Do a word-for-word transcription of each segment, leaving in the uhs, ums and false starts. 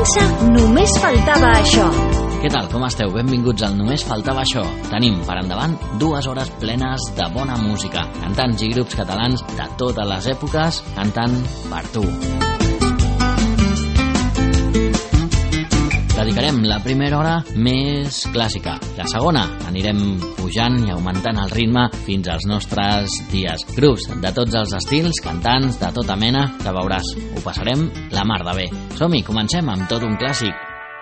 comença Només faltava això. Què tal, com esteu? Benvinguts al Només faltava això. Tenim per endavant dues hores plenes de bona música, cantants i grups catalans de totes les èpoques cantant per tu. Dedicarem la primera hora més clàssica. La segona anirem pujant i augmentant el ritme fins als nostres dies. Grups de tots els estils, cantants de tota mena, que veuràs, ho passarem la mar de bé. Som-hi, comencem amb tot un clàssic.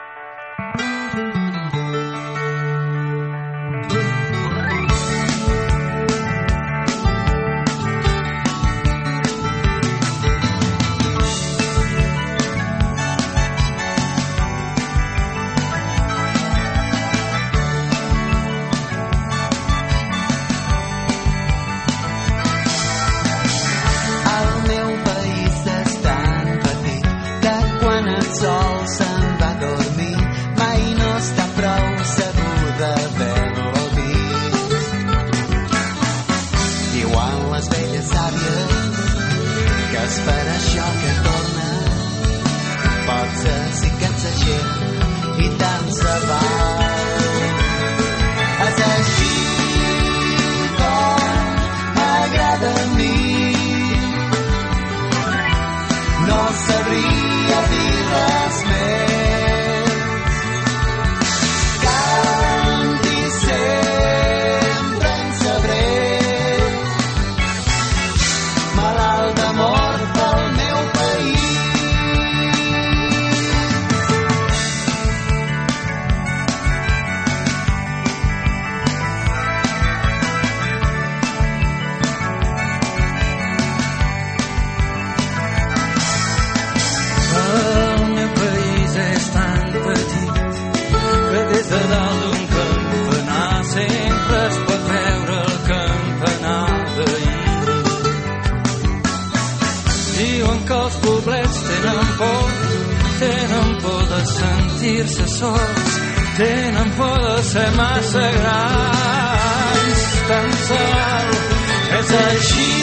sentir-se sols, tenen por de ser massa grans. Tan sol és així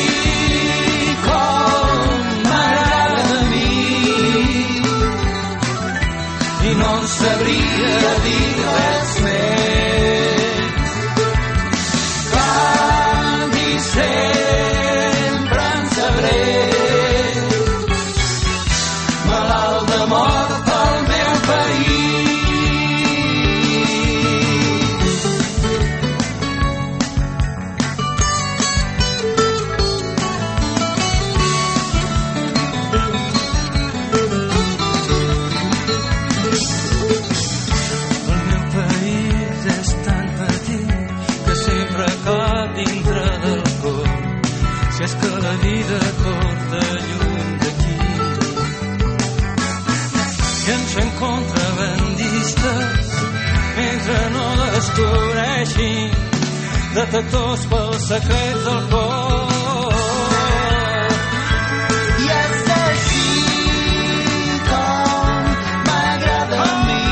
com m'agrada a mi i no sabria dir res més. Quan i sempre en sabré, malalt d'amor pel meu país. El meu país és tan petit que sempre cap dintre del cor. Si és que la vida corta lluny d'aquí i ens fem contrabandistes mentre no descobreixin detectors pels secrets del cor. I és així com m'agrada a mi.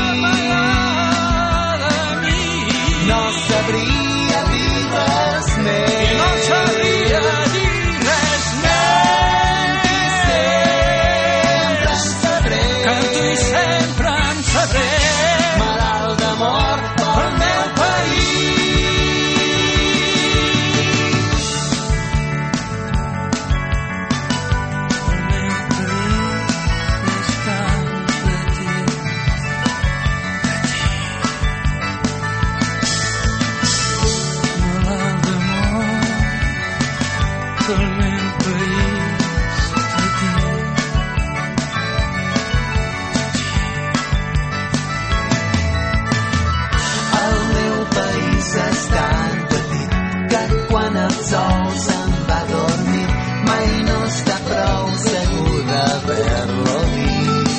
No sabria dir res més. I no sabria dir res més. Sempre en sabré. Canto i sempre en sabré. Malalt d'amor pel meu país. El meu país és tan petit, malalt d'amor pel meu país petit. El meu país és tan petit que quan el sol se'n va a dormir mai no està prou segur d'haver-lo vist.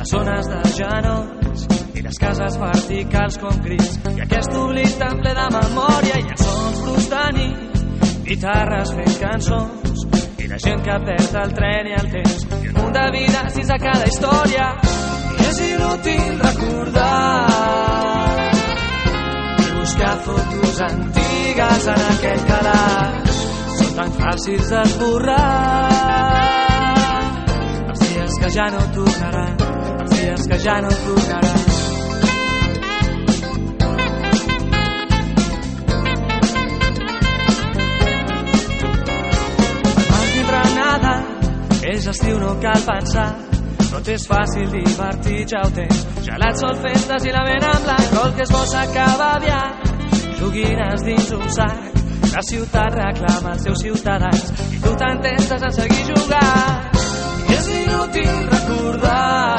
les zones de genolls i les cases verticals com crits, i aquest oblit tan ple de memòria, i els sons brus de nit, guitarres fent cançons, i la gent que perd el tren i el temps, i un munt de vides dins de cada història. I és inútil recordar i buscar fotos antigues en aquell calaix, són tan fàcils d'esborrar. Els dies que ja no tornaran, els dies que ja no tornaran. És estiu, no cal pensar, tot és fàcil, divertit, ja ho tens. Gelat, sol, festes i la vena en blanc, el que és bo s'acaba aviat. Joguines dins un sac, la ciutat reclama els seus ciutadans i tu t'entestes en seguir jugant. I és inútil recordar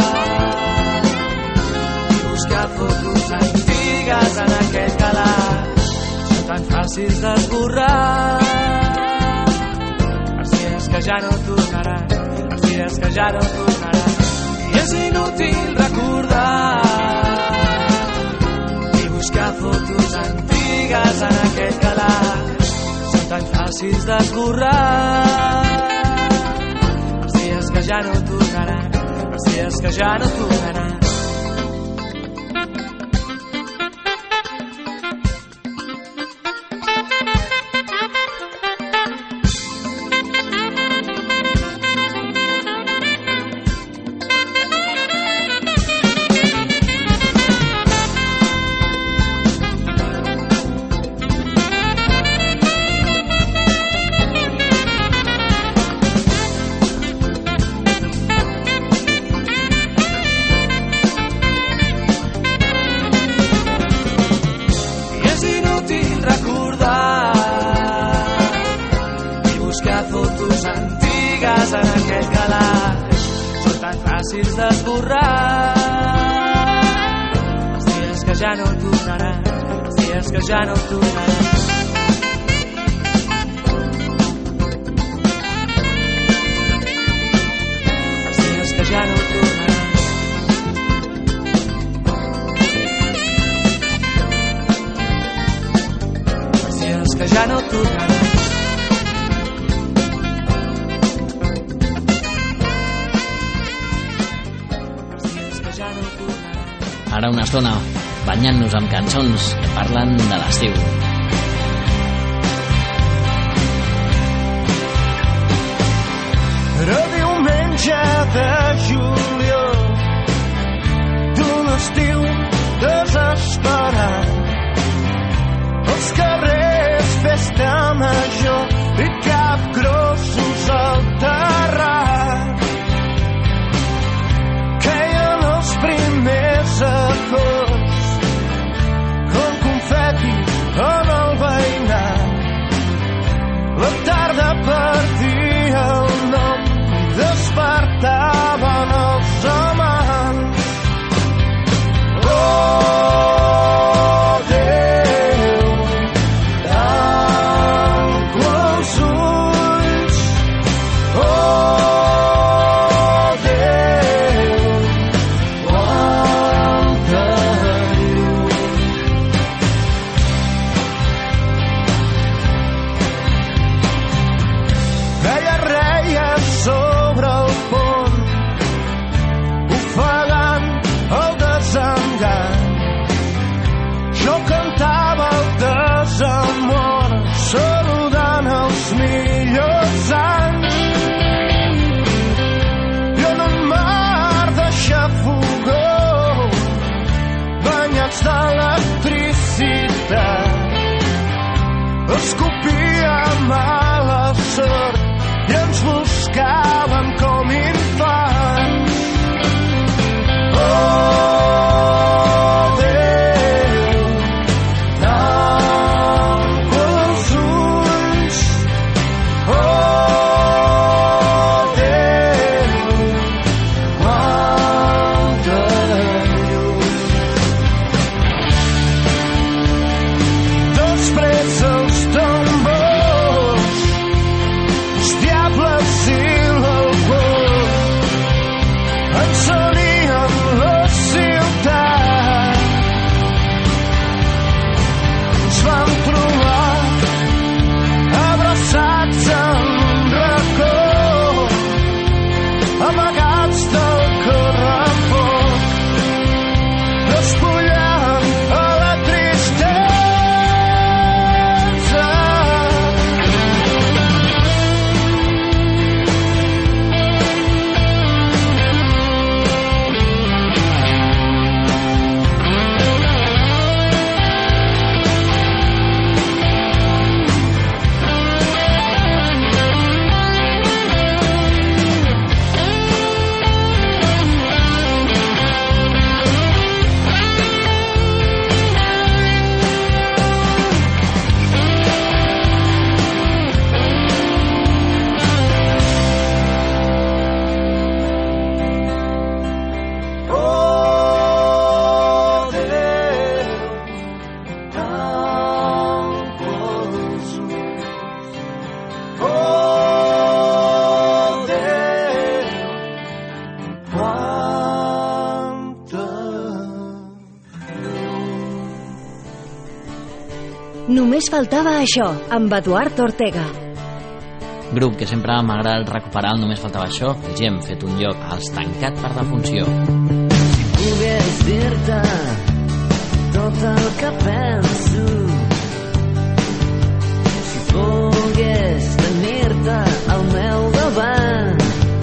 i buscar fotos antigues en aquell calaix, són tan fàcils d'esborrar. Els dies que ja no tornaran, els dies que ja no tornaran. I és inútil recordar i buscar fotos antigues en aquell calaix, són tan fàcils d'esborrar. Els dies que ja no tornaran, els dies que ja no tornaran. Ja no tornaran. Els dies que ja no tornaran. Els dies que ja no tornaran. Els dies que ja no tornaran. Ara una estona banyant-nos amb cançons que parlen de l'estiu. Era diumenge de juliol d'un estiu desesperat. Els carrers festa major i cap grossos al terrat. Queien els primers acords com confeti en el veïnat. La tarda perdia el nom i despertava en el Només faltava això, amb Eduard Ortega. Grup que sempre m'agrada recuperar el Només faltava això, els hi hem fet un lloc als Tancat per defunció. Si pogués dir-te tot el que penso, si pogués tenir-te al meu davant,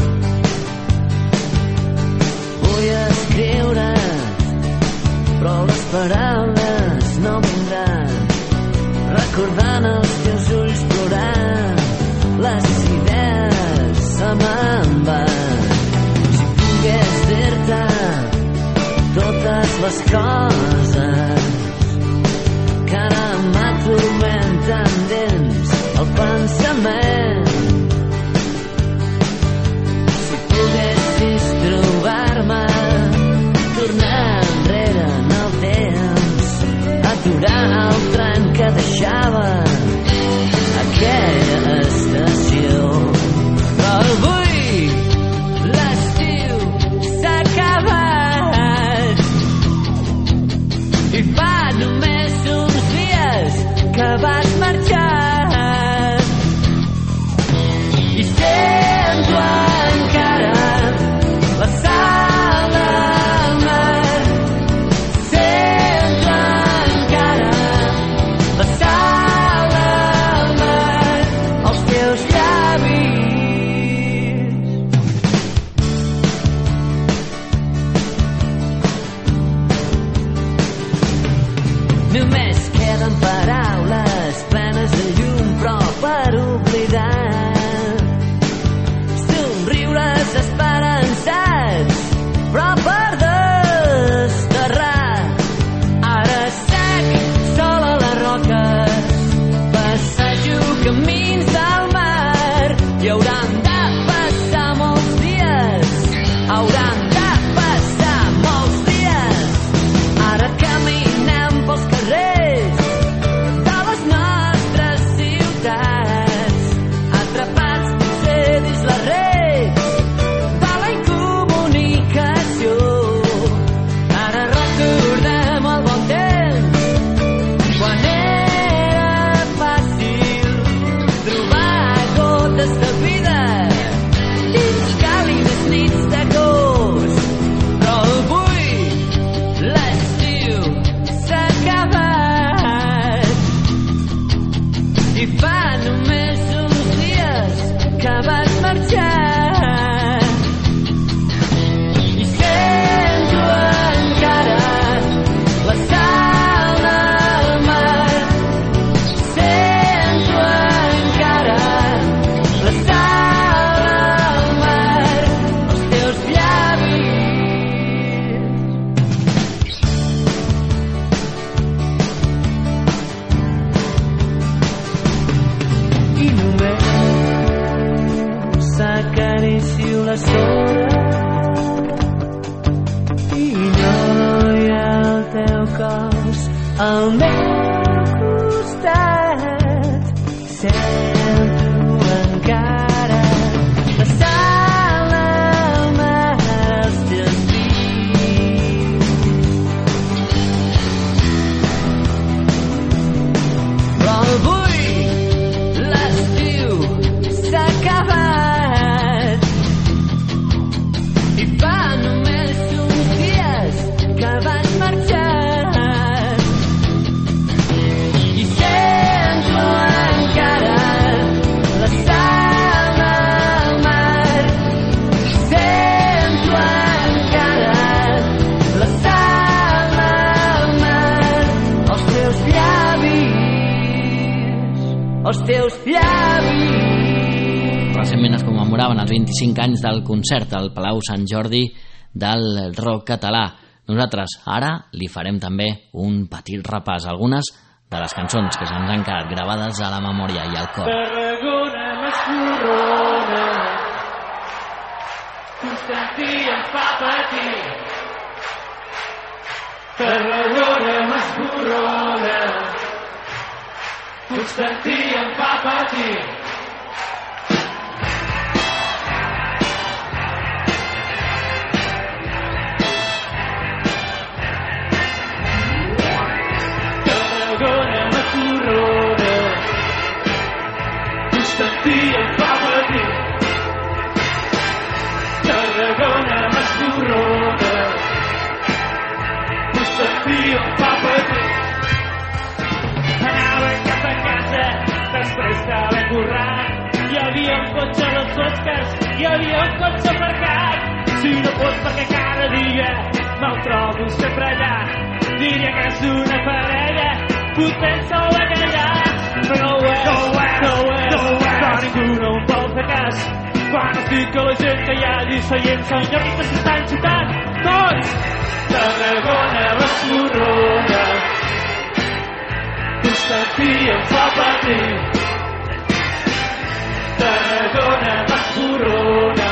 vull escriure, però les paraules no vindran, recordant els teus ulls plorant, les idees se me'n van. Si pogués dir-te totes les coses que ara m'atormenten dins el pensament, si poguessis trobar-me, tornar enrere en el temps, aturar el tren que deixava aquella estació. Però avui l'estiu s'ha acabat i fa només uns dies que vas marxar i sento encara la sal del mar, sento encara la sal del mar als teus llavis. Només queden paraules plenes de llum, però per oblidar, somriures esperançats, però per desterrar. Ara sec, sol a les roques, passejo camins del mar, i hauran de passar molts dies, hauran de passar molts dies, ara caminem pels carrers de les nostres ciutats, atrapats potser dins les rets de la incomunicació. Ara recordem el bon temps, quan era fàcil trobar gotes de vida dins càlides nits d'agost. Però avui l'estiu s'ha acabat i fa només uns dies que vas marxar i sento encara la sal del mar, sento encara la sal del mar als teus llavis. I només s'acaricio la sorra i no hi ha el teu cos al meu costat, sento encara la sal del mar als teus dits. Però avui l'estiu s'ha acabat i fa només uns dies que vas marxar i sento encara la sal del mar, sento encara la sal del mar als teus llavis, als teus llavis. Recentment es commemoraven els vint-i-cinc anys del concert al Palau Sant Jordi del rock català. Nosaltres ara li farem també un petit repàs a algunes de les cançons que se'ns han quedat gravades a la memòria i al cor. Tarragona m'escorrona, Constantí em fa patir. Tarragona m'escorrona, Constantí em fa patir. Tarragona m'escorrona, hi havia un cotxe aparcat. Si no fos perquè cada dia me'l trobo sempre allà, diria que és una parella potent sol de callar. Però no ho és, no ho és, no ho és, no ho és. Però ningú no em vol fer cas quan els dic que la gent que hi ha allí seient són llocs que s'estan xutant tots. Tarragona m'escorrona, Constantí em fa patir. Tarragona m'escorrona,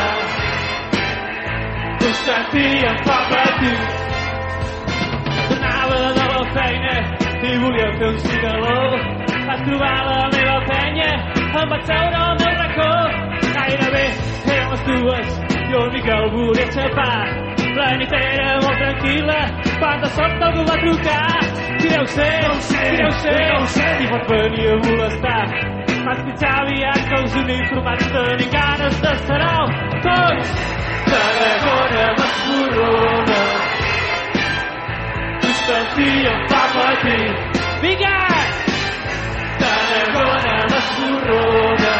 Constantí em fa patir. Tornava de la feina i volia fer un cigaló. Vaig trobar la meva penya, em vaig seure al meu racó. Gairebé eren les dues, jo ni que el volia xapar. La nit era molt tranquil·la, quan de sobte algú va trucar. Qui deu ser? No ho sé, qui deu ser? No ho sé. I pot venir a molestar. Vaig pitjar aviat que els uniformats tenien ganes d'estar-ho tots. Tarragona m'escorrona, Constantí em fa patir. Vinga! Tarragona m'escorrona,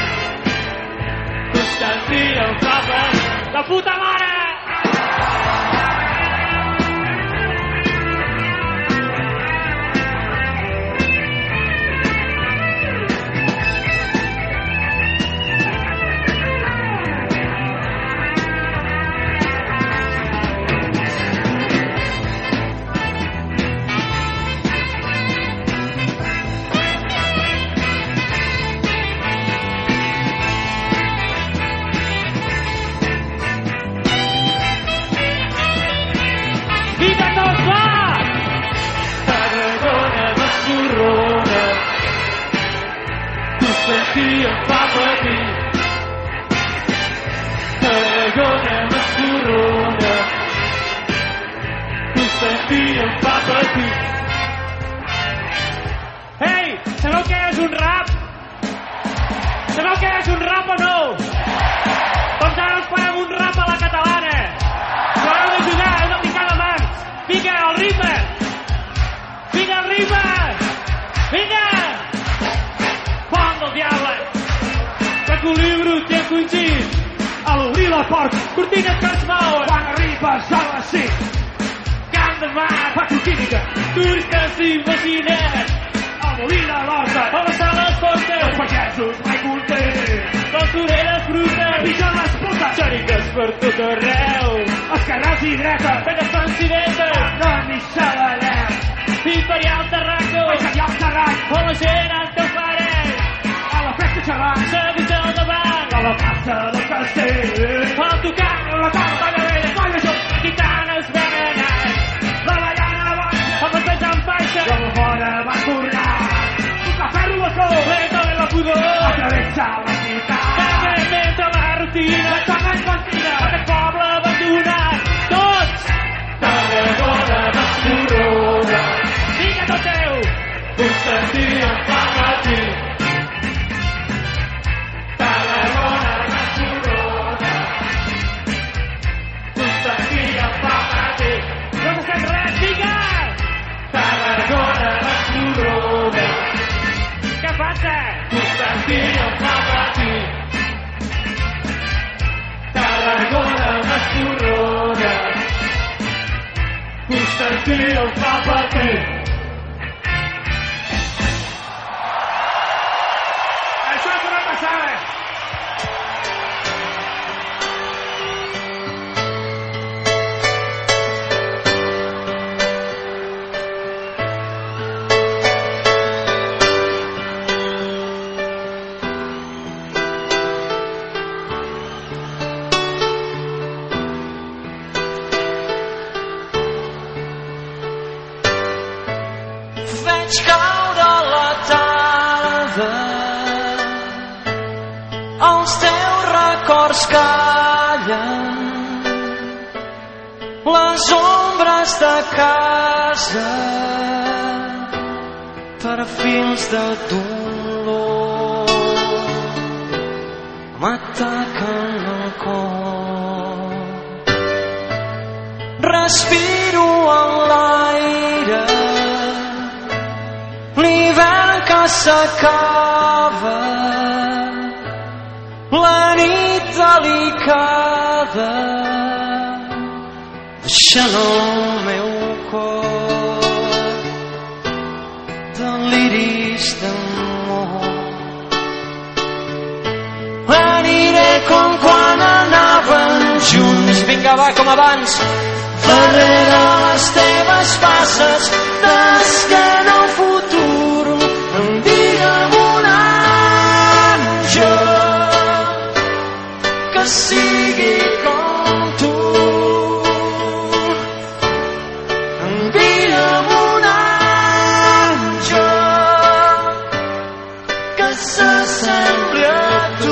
Constantí em fa patir. La puta mare! Constantí em fa patir. Tarragona m'escorrona, Constantí em fa patir. Ei, sabeu què és un rap? Sabeu què és un rap o no? Doncs ara us farem un rap a la catalana. Però heu d'ajudar, heu de picar de mans. Vinga, el ritme! Vinga, el ritme! Vinga! Pont del diable! Que colibro t'he coincidit a l'obrir la porta, cortines que es mouen quan arribes a les cinc. Camp de mar, petroquímica, turistes imaginers, el molí de l'Horta, a les sales fortes, els pagesos mai contents, les oreres brutes, i jo les putes, xeriques per tot arreu, esquerrats i dretes, penes pensidetes, no ni se la leu, imperial terraco, imperial terraco, on la gent en teu parell, a la festa xerrant, seguits al davant, a la plaça del castell, al tocar, a la taula de vella, colla jo, gitanes venenats, la ballana baixa, amb els peix en baixa, i a la fora va tornar, un cafè rubacó, lenta de la pudor, atravessa la ciutat, que mentre la rutina, la xarra infantina, aquest poble abandonat, tots, Tarragona m'escorrona, vinga tot teu, Constantí em fa patir. Tarragona m'escorrona, Constantí em fa patir. No passem res, vinga! Tarragona m'escorrona, què passa? Constantí em fa patir. Tarragona m'escorrona, Constantí em fa patir. Això és una passada. Veig caure la tarda, els teus records callen, les ombres de casa, perfils de dolor, m'ataquen el cor. Respiro en l'aire, l'hivern que s'acaba, la nit de delicada, deixant el meu cor deliris d'amor. Aniré com quan anàvem junts, vinga va com abans, darrere les teves passes, d'esquena al futur, envia'm un àngel que sigui com tu. Envia'm un àngel que s'assembli a tu.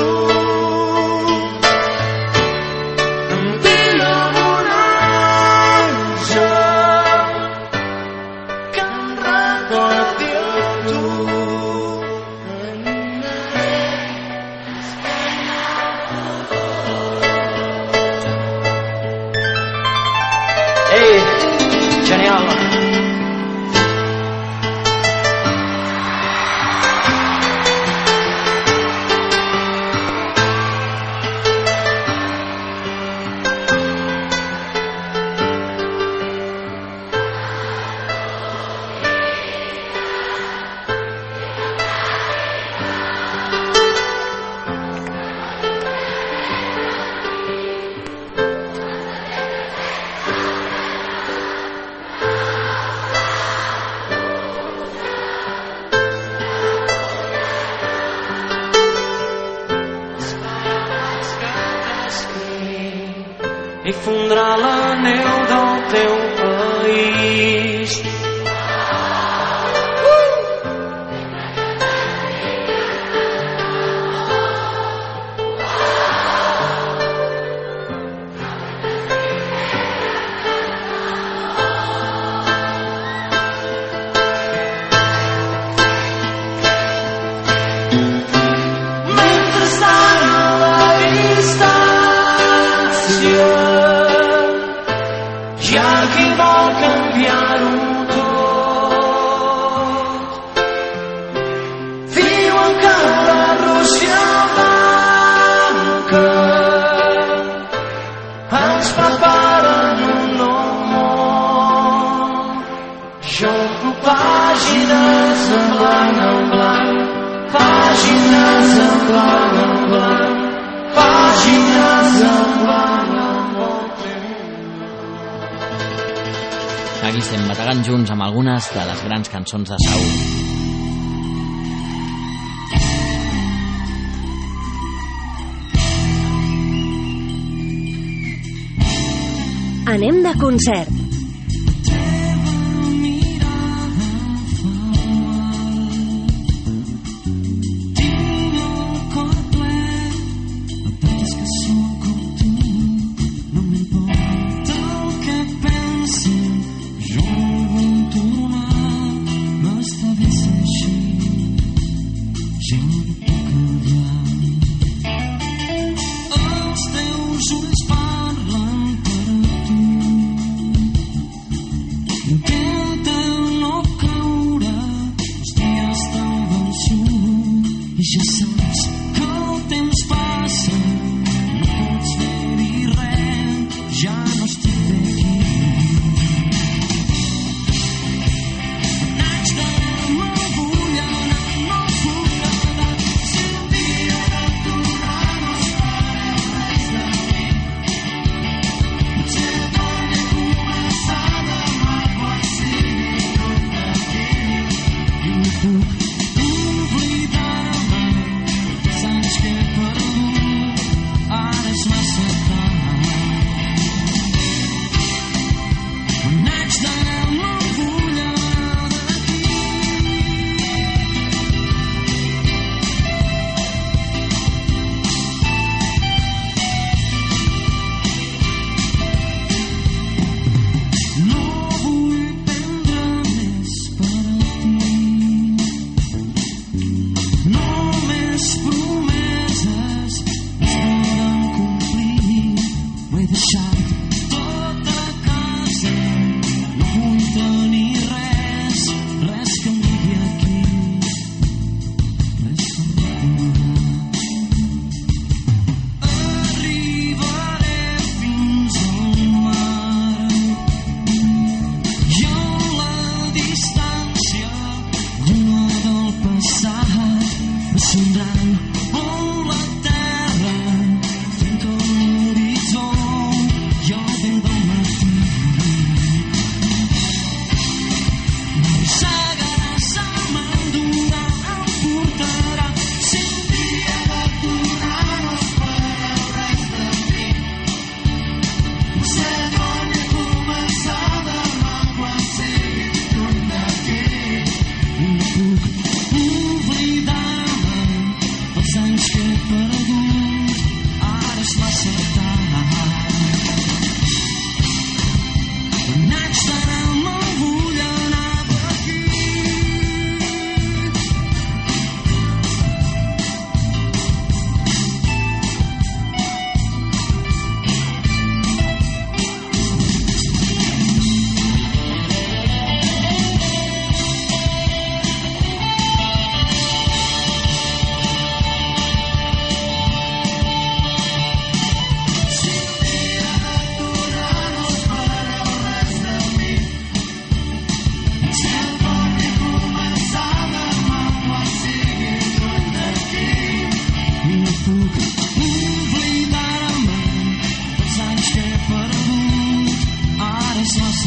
I fondrà la neu del teu país. Aquí estem bategant junts amb algunes de les grans cançons de Saúl. Anem de concert.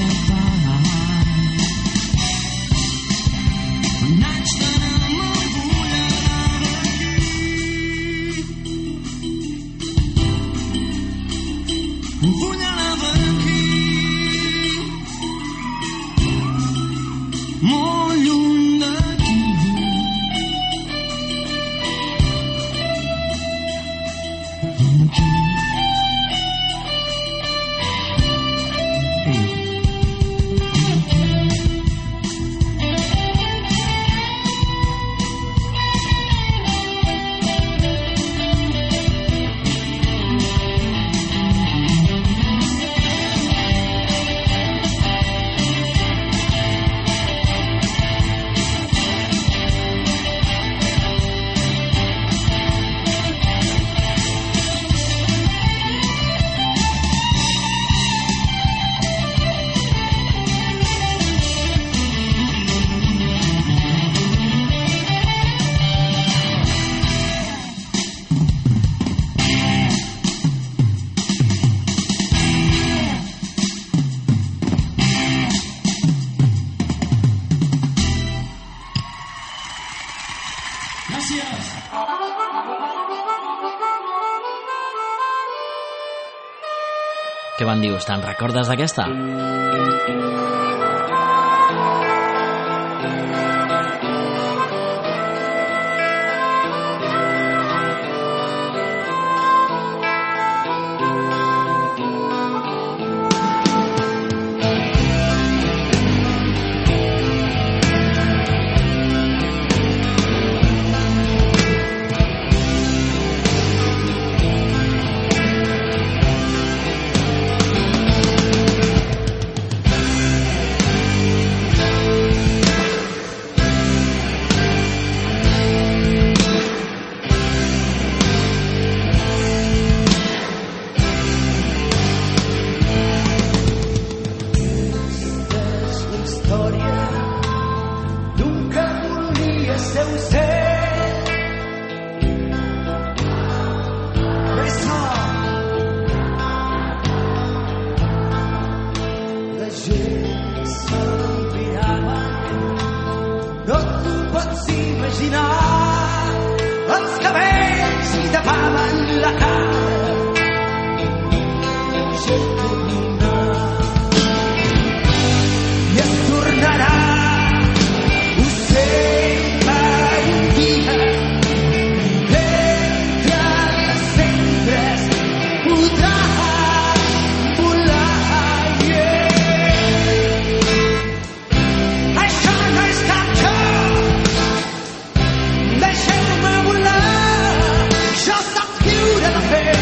Què van dir? Te'n recordes d'aquesta? Deixeu-me volar, jo sóc lliure de fer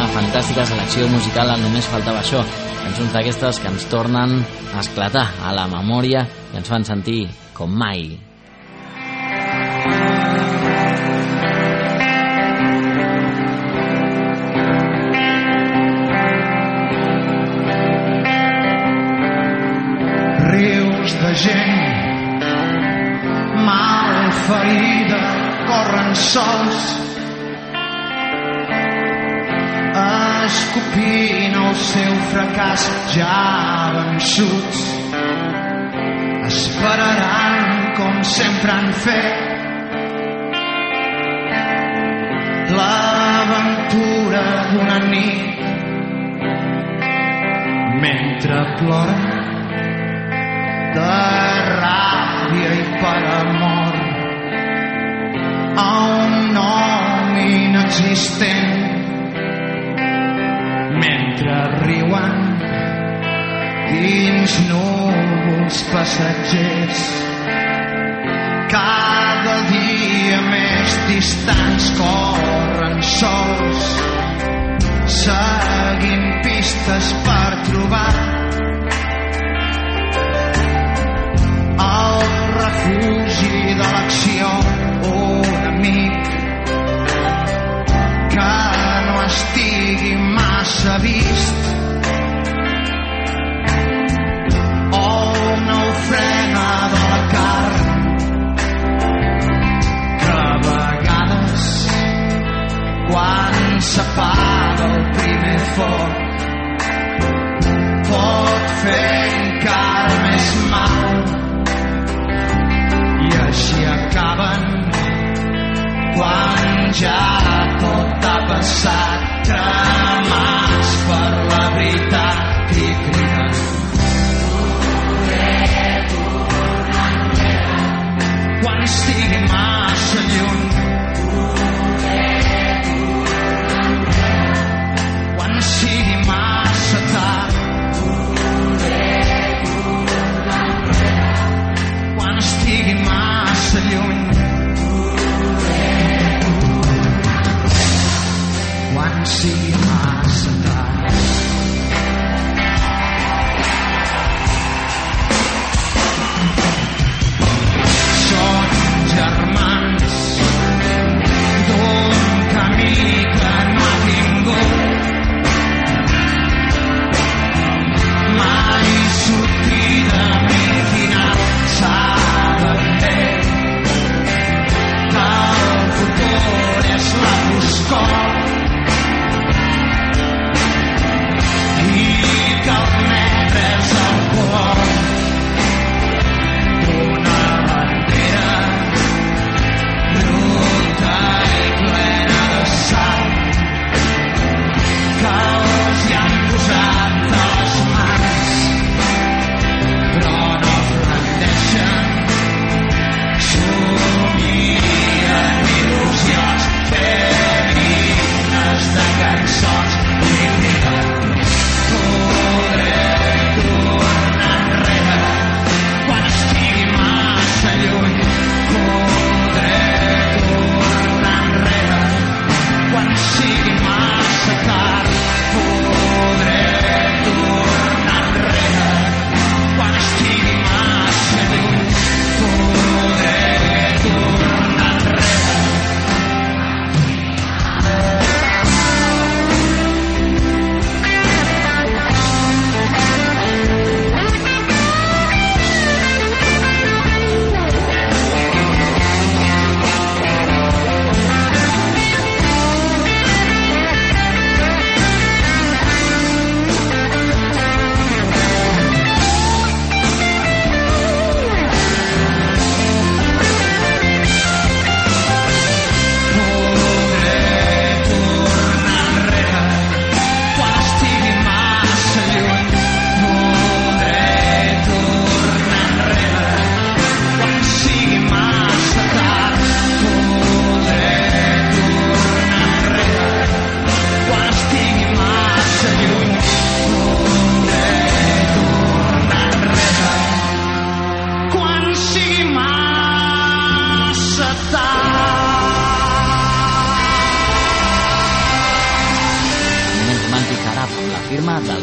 fantàstica selecció musical al Només faltava això. Cançons d'aquestes que ens tornen a esclatar a la memòria i ens fan sentir com mai. Rius de gent mal ferida corren sols escopint el seu fracàs ja vençuts. Esperaran com sempre han fet l'aventura d'una nit mentre ploren de ràbia i per amor a un nom inexistent. Mentre riuen dins núvols passatgers, cada dia més distants corren sols, seguint pistes per trobar el refugi de l'acció, un amic que no estigui massa vist o una ofrena de la carn que a vegades quan s'apaga el primer foc pot fer encara més mal.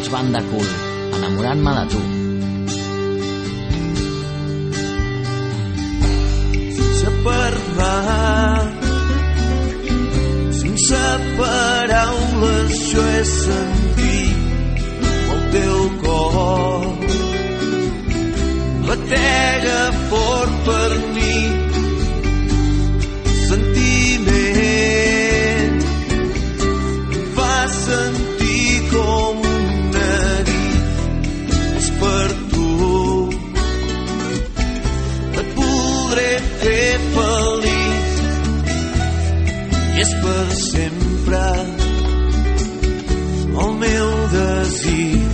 ets banda cool, enamorant-me de tu. Sense parlar, sense paraules, jo he sentit el teu cor. Batega fort per mi, sentiment em fa sentir com una nit. És per tu, et podré fer feliç i és per sempre el meu desig.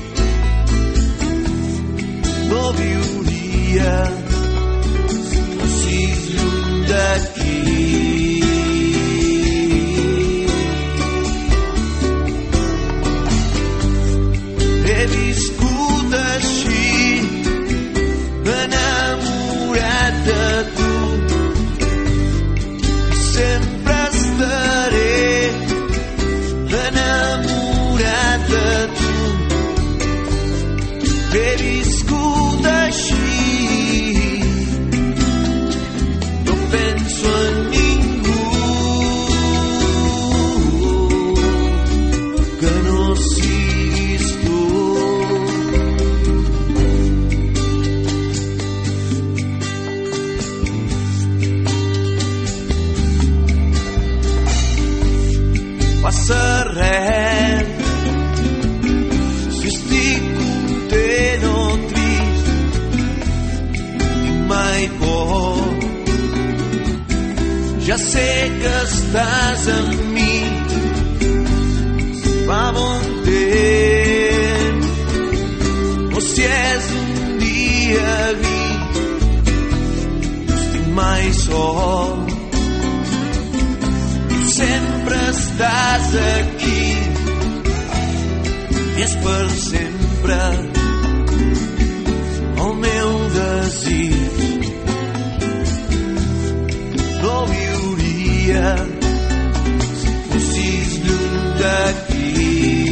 No viuria si fossis lluny d'aquí. He viscut així, enamorat de tu. Sempre estaré enamorat de tu. He viscut així, no penso en ningú que no siguis tu. Passa res si estic content o trist, tinc mai por. Ja sé que estàs amb mi, va bon temps. O si és un dia gris, no estic mai sol. Tu sempre estàs aquí i és per sempre el meu desig. No viuria si fossis lluny d'aquí.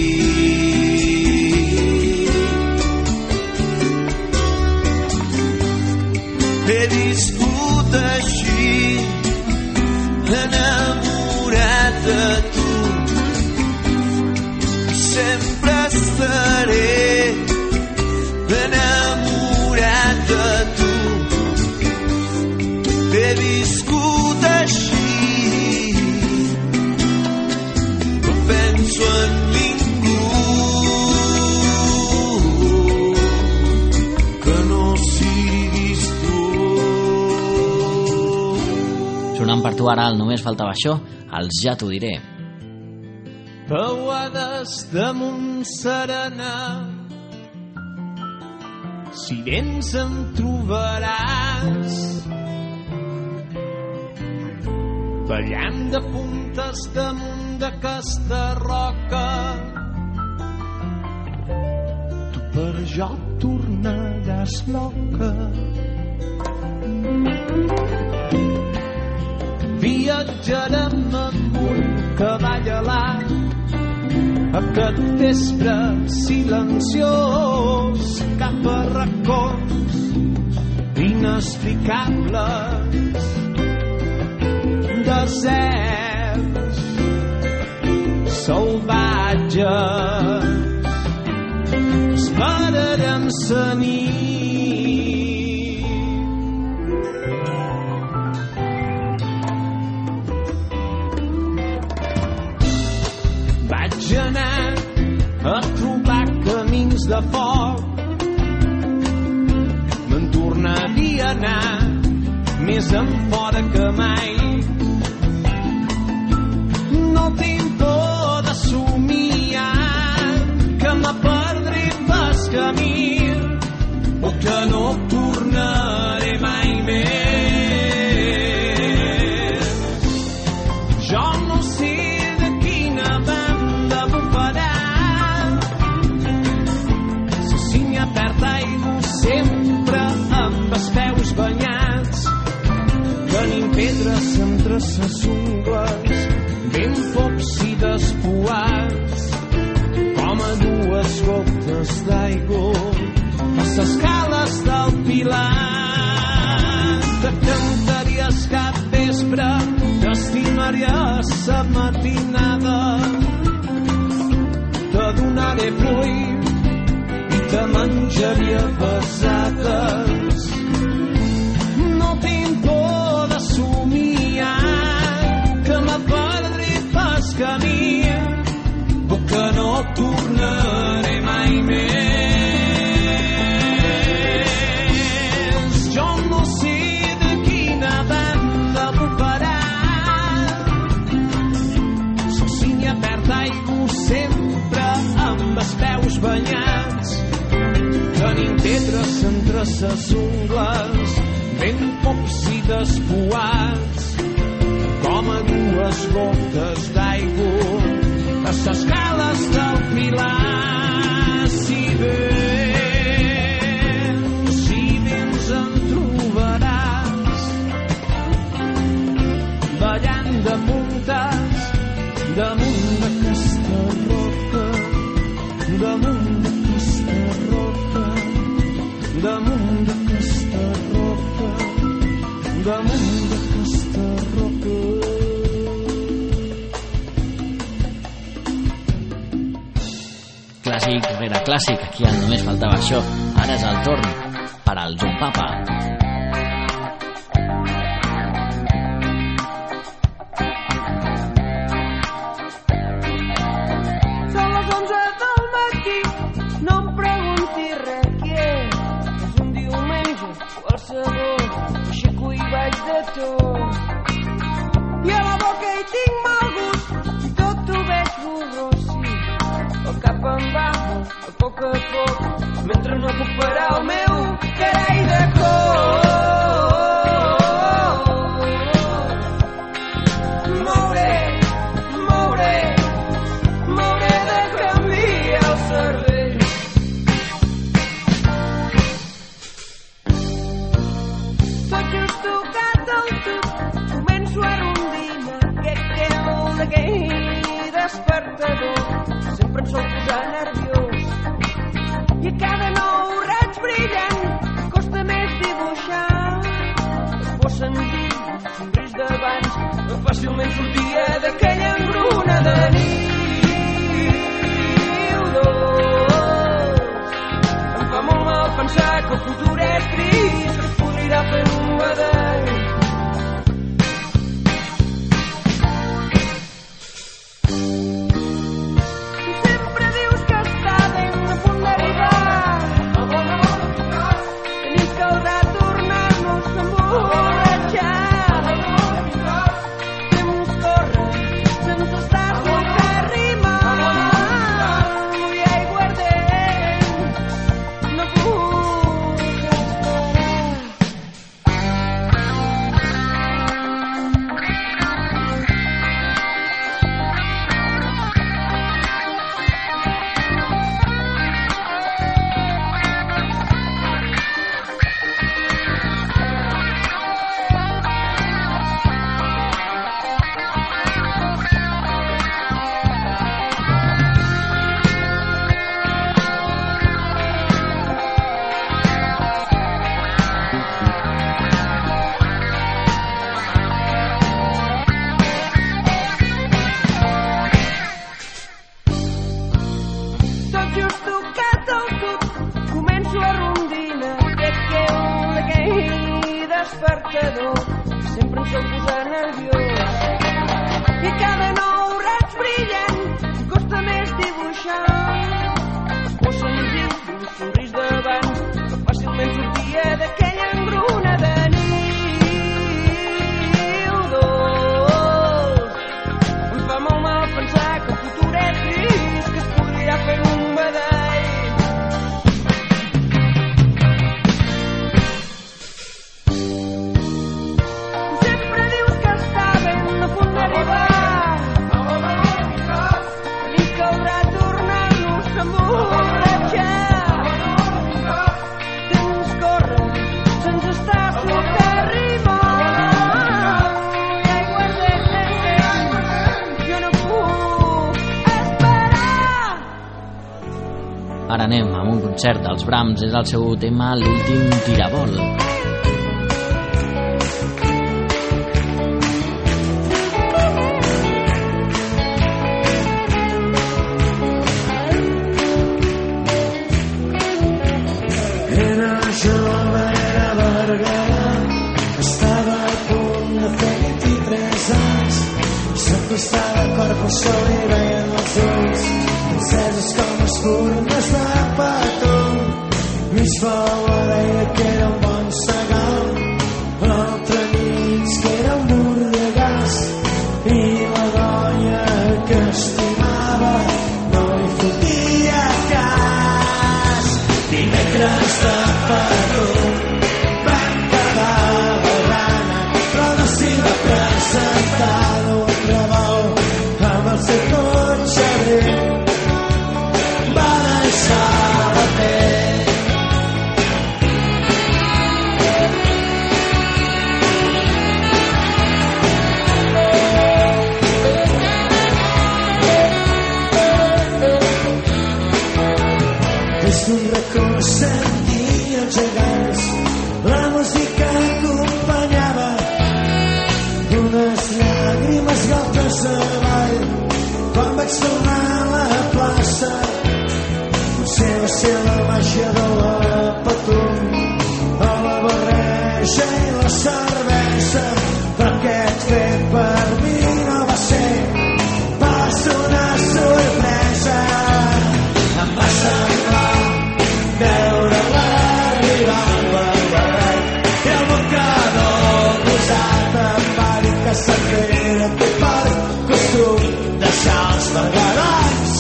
He viscut així, enamorat de tu. Sempre estaré enamorat de tu. He viscut així, no penso en ningú que no siguis tu. Sonant per tu ara el Només faltava això, els Ja t'ho diré. Peuades damunt serena, sirens em trobaràs, ballant de puntes damunt d'aquesta roca. Tu per jo tornaràs loca. Viatjarem amb un cavall alat, aquest vespre silenciós, cap a racons inexplicables, deserts salvatges. Esperarem la nit, vaig anar a trobar camins de foc, me'n tornaria a anar més enfora que mai. No tinc por de somiar que me perdré pel camí o que no tornaré mai més. Jo no sé de quina banda bufarà, la sínia perd aigua sempre amb els peus banyats, tenim pedres entre ses ungles, ben pocs i despuats, com a dues golfes faré fluir i te menjaria pesades. No tinc por de somiar que me perdré pas camí, o que no tornaré mai més. Jo no sé de quina banda bufarà, soc sínia perda i sempre amb els peus banyats, tenim pedres entre ses ungles, ben pocs i despuats, com a dues gotes d'aigua a ses cales del Pilar. Si vens, si vens em trobaràs ballant de puntes damunt d'aquesta roca, damunt d'aquesta roca, damunt d'aquesta roca, damunt d'aquesta roca. Clàssic rere clàssic, aquí només faltava això. Ara és el torn per al Joan Papa. Són les onze del matí, no em pregunti res què és un diumenge qualsevol, aixeco i vaig de tot i a la boca hi tinc mal gust i tot ho veig borrós, sí, el cap em va a poc a poc mentre no puc parar el meu carai de cor. Mouré, mouré, mouré de canviar el cervell. Tot just tocat el tub, començo a rondinar que queu d'aquell despertador. Sempre em sol posar nerviós i a cada nou raig brillant costa més dibuixar. Fos senzill, un somrís d'abans, no fàcilment sortia d'aquella engruna de nil dolç. Em fa molt mal pensar que el futur és gris, que es podrirà fent un badall. Sempre dius que està ben a punt d'arribar, tenim que caldrà tornar-nos a emborratxar. Temps corre sense estar sense rimar, i aiguardent no puc esperar. Tot just tocat el tub, començo a rondinar aquest queu d'aquell despertador. Sempre em sol posar nerviós i cada nou raig brillant costa més dibuixar. Fos senzill, un somrís d'abans, que fàcilment sortia d'aquella engruna de nil dolç. Em fa molt mal pensar que el futur és gris, que es podria fer un badall. Sempre dius que està ben a punt d'arribar, tenim que caldrà tornar-nos a emborratxar. Temps corre sense estar sense rimar, i aiguardent jo no puc esperar. Ara anem amb un concert dels Brahms, és el seu tema L'últim tirabol. despistada, corpo sol i veien els ulls encesos com espurnes de petó. Mig Paula deia que era un bon segal, l'altre mig que era un bordegàs, i la dona que estimava no li fotia cas. Dimecres de petó van quedar barrana, però no s'hi va presentar d'un rebol amb el seu cotxe breu. Va deixar la pell. Un racó sentia els gegants, la música acompanyava unes llàgrimes galtes avall. Quan vaig tornar a la plaça, potser va ser la màgia de la Patum o la barreja i la cervesa, però aquest fet per mi no va ser pas una sorpresa. Em va semblar veure-la arribar amb el barret i el mocador posat en pànic que s'enrere té per costum deixar els bergarons.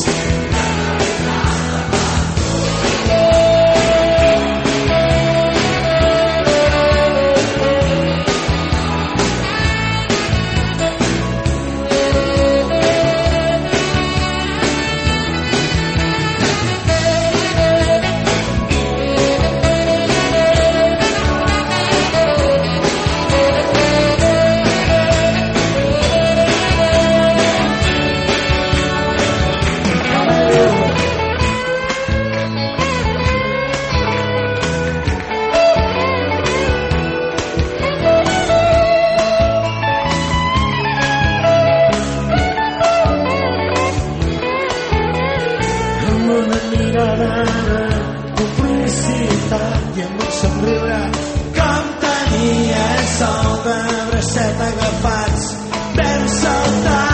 I amb un somriure com tenia el sol de bracet agafats vam saltar.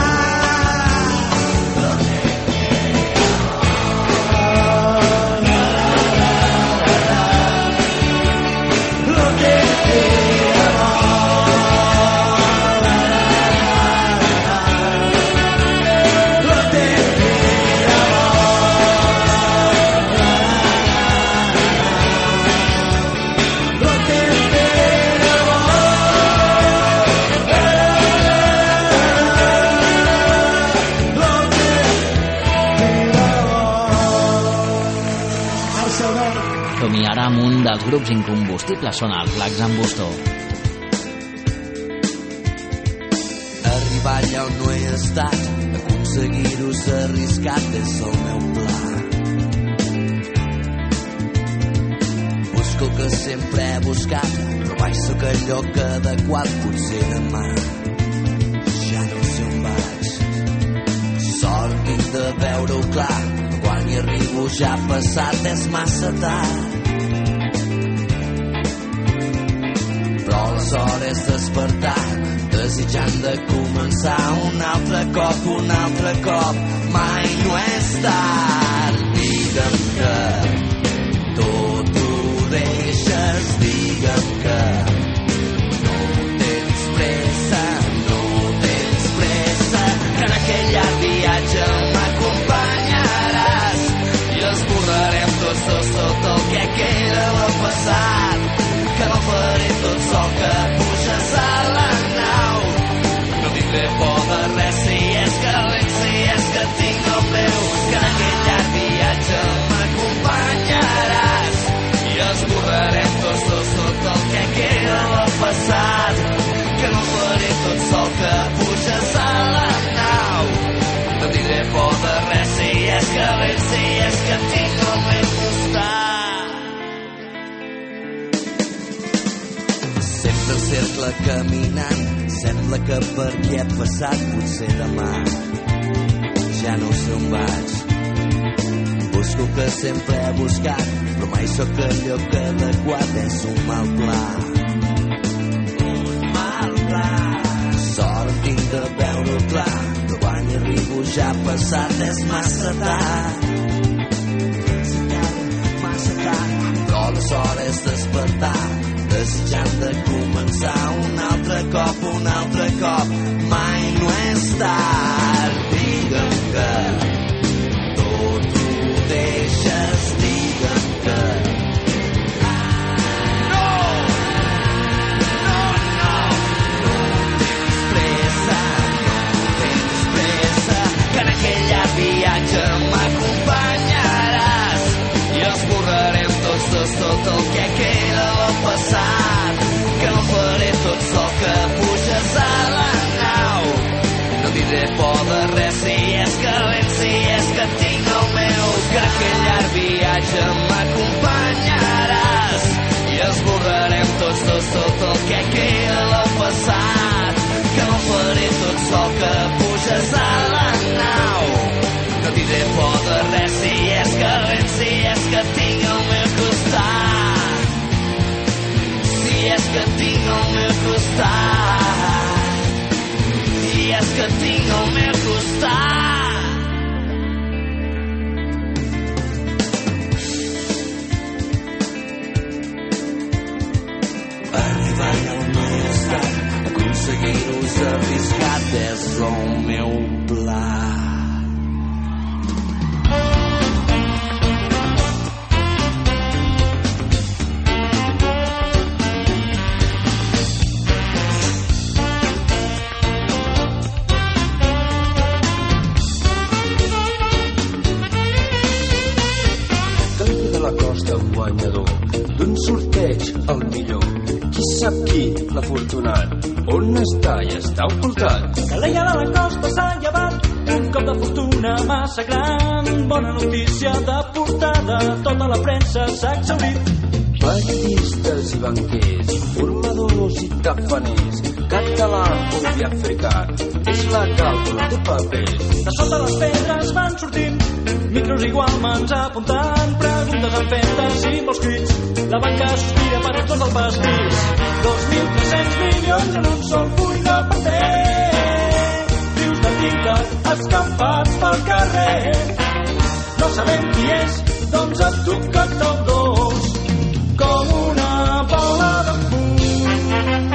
Som-hi ara amb un dels grups incombustibles, són els Blacks and Busto. Arribar allà on no he estat, aconseguir-ho s'ha arriscat, és el meu pla. Busco el que sempre he buscat, però mai sóc el lloc adequat, potser demà ja no sé on vaig. Sort tinc de veure-ho clar, quan hi arribo ja ha passat, és massa tard. Però aleshores despertar, desitjant de començar un altre cop, un altre cop, mai no és tard. Digue'm que tot ho deixes, digue'm que no tens pressa, no tens pressa, que en aquell llarg viatge m'acompanyaràs i esborrarem tots dos tot el que queda del passat, que no faré tot sol, que puges a la nau. No tindré por de res si és que lent, si és que tinc el teu, que en aquell llarg viatge m'acompanyaràs i esborrarem tots dos tot el que queda del passat, que no faré tot sol, que puges a la nau. No tindré por de res si és que lent, si és que tinc el meu costat. Sempre el cercle caminant, sembla que per aquí he passat, potser demà ja no sé on vaig. Busco el que sempre he buscat, però mai sóc el lloc adequat, és un mal pla. Un mal pla. Sort tinc de veure-ho clar, però ja ha passat, és massa tard. Massa tard, però l'hora és despertar, desitjant de començar un altre cop, un altre cop. Mai no és tard. Digue'm que tot ho deixes, digue'm que viatge m'acompanyaràs i esborrarem tots dos tot el que queda del passat, que no faré tot sol que puges a la nau. No tindré por de res si és que ben, si és que tinc el meu, que en aquell llarg viatge m'acompanyaràs i esborrarem tots dos tot el que queda del passat, que no faré tot sol que puges a la nau. No tindré por de res si és que ben, si és que tinc al meu costat, si és que tinc al meu costat, si és que tinc al meu costat. Arribar al meu estat, aconseguir-ho és arriscat, és el meu pla. D'un sorteig el millor. Qui sap qui, l'afortunat, on està i està ocultat? Que l'Eia de la Costa s'ha llevat un cop de fortuna massa gran. Bona notícia de portada, tota la premsa s'ha exhaurit. Periodistes i banquers, informadors i tafaners, català o i africà, és la càlcula de papers. De sota les pedres van sortint micros igualmans apuntant, preguntes en fetes i molts crits. La banca sospira per tots del pastís. Dos mil tres-cents milions en un sol full de paper. Rius de tinta escampats pel carrer. No sabem qui és, doncs ha tocat el dos, com una bola de fum.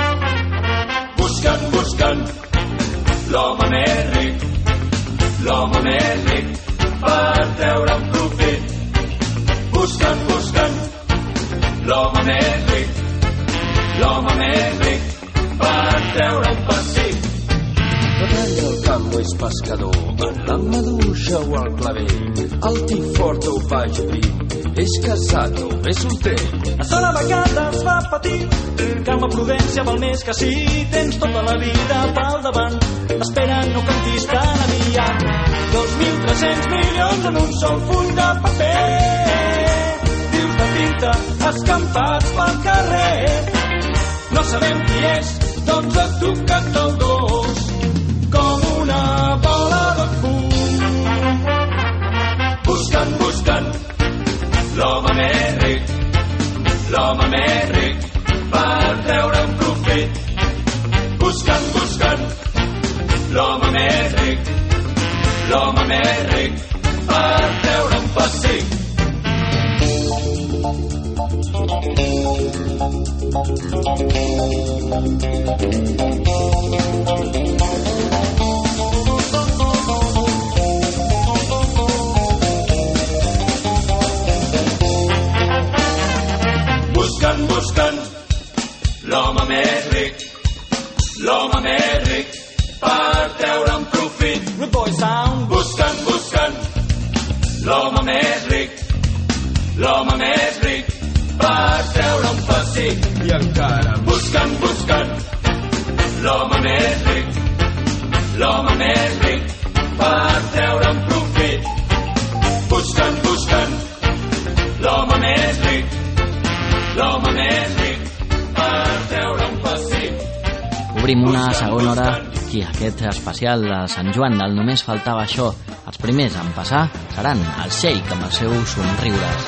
Buscant, buscant, l'home més ric, l'home més ric, per treure un profit. Buscant, buscant, l'home més ric, l'home més ric, per treure un pessic. Davall del camp és pescador, en la maduixa o al clavell, alt i fort o baix i prim, és casat o bé solter. La sola vegada es va patir, calma, prudència val més que si tens tota la vida pel davant. Espera, no cantis tan aviat. Dos mil tres-cents milions en un sol full de paper. Rius de tinta escampats pel carrer. No sabem qui és, doncs ha tocat el dos, com una bola de fum. Buscant, buscant, l'home més ric, l'home més ric, per treure un profit. Buscant, buscant, l'home més ric, l'home més ric, per treure un pessic. Buscant, buscant, l'home més ric, l'home més ric, per treure un profit. Good boy sound. Buscant, buscant, l'home més ric, l'home més ric, per treure un pessic. I encara buscant, buscant, l'home més ric, l'home més ric, per treure un profit. Buscant, buscant, l'home més ric, l'home més ric, per treure un pessic. Obrim una segona hora aquí, aquest especial de Sant Joan del Només faltava això. Els primers en passar seran els Shake amb els seus somriures.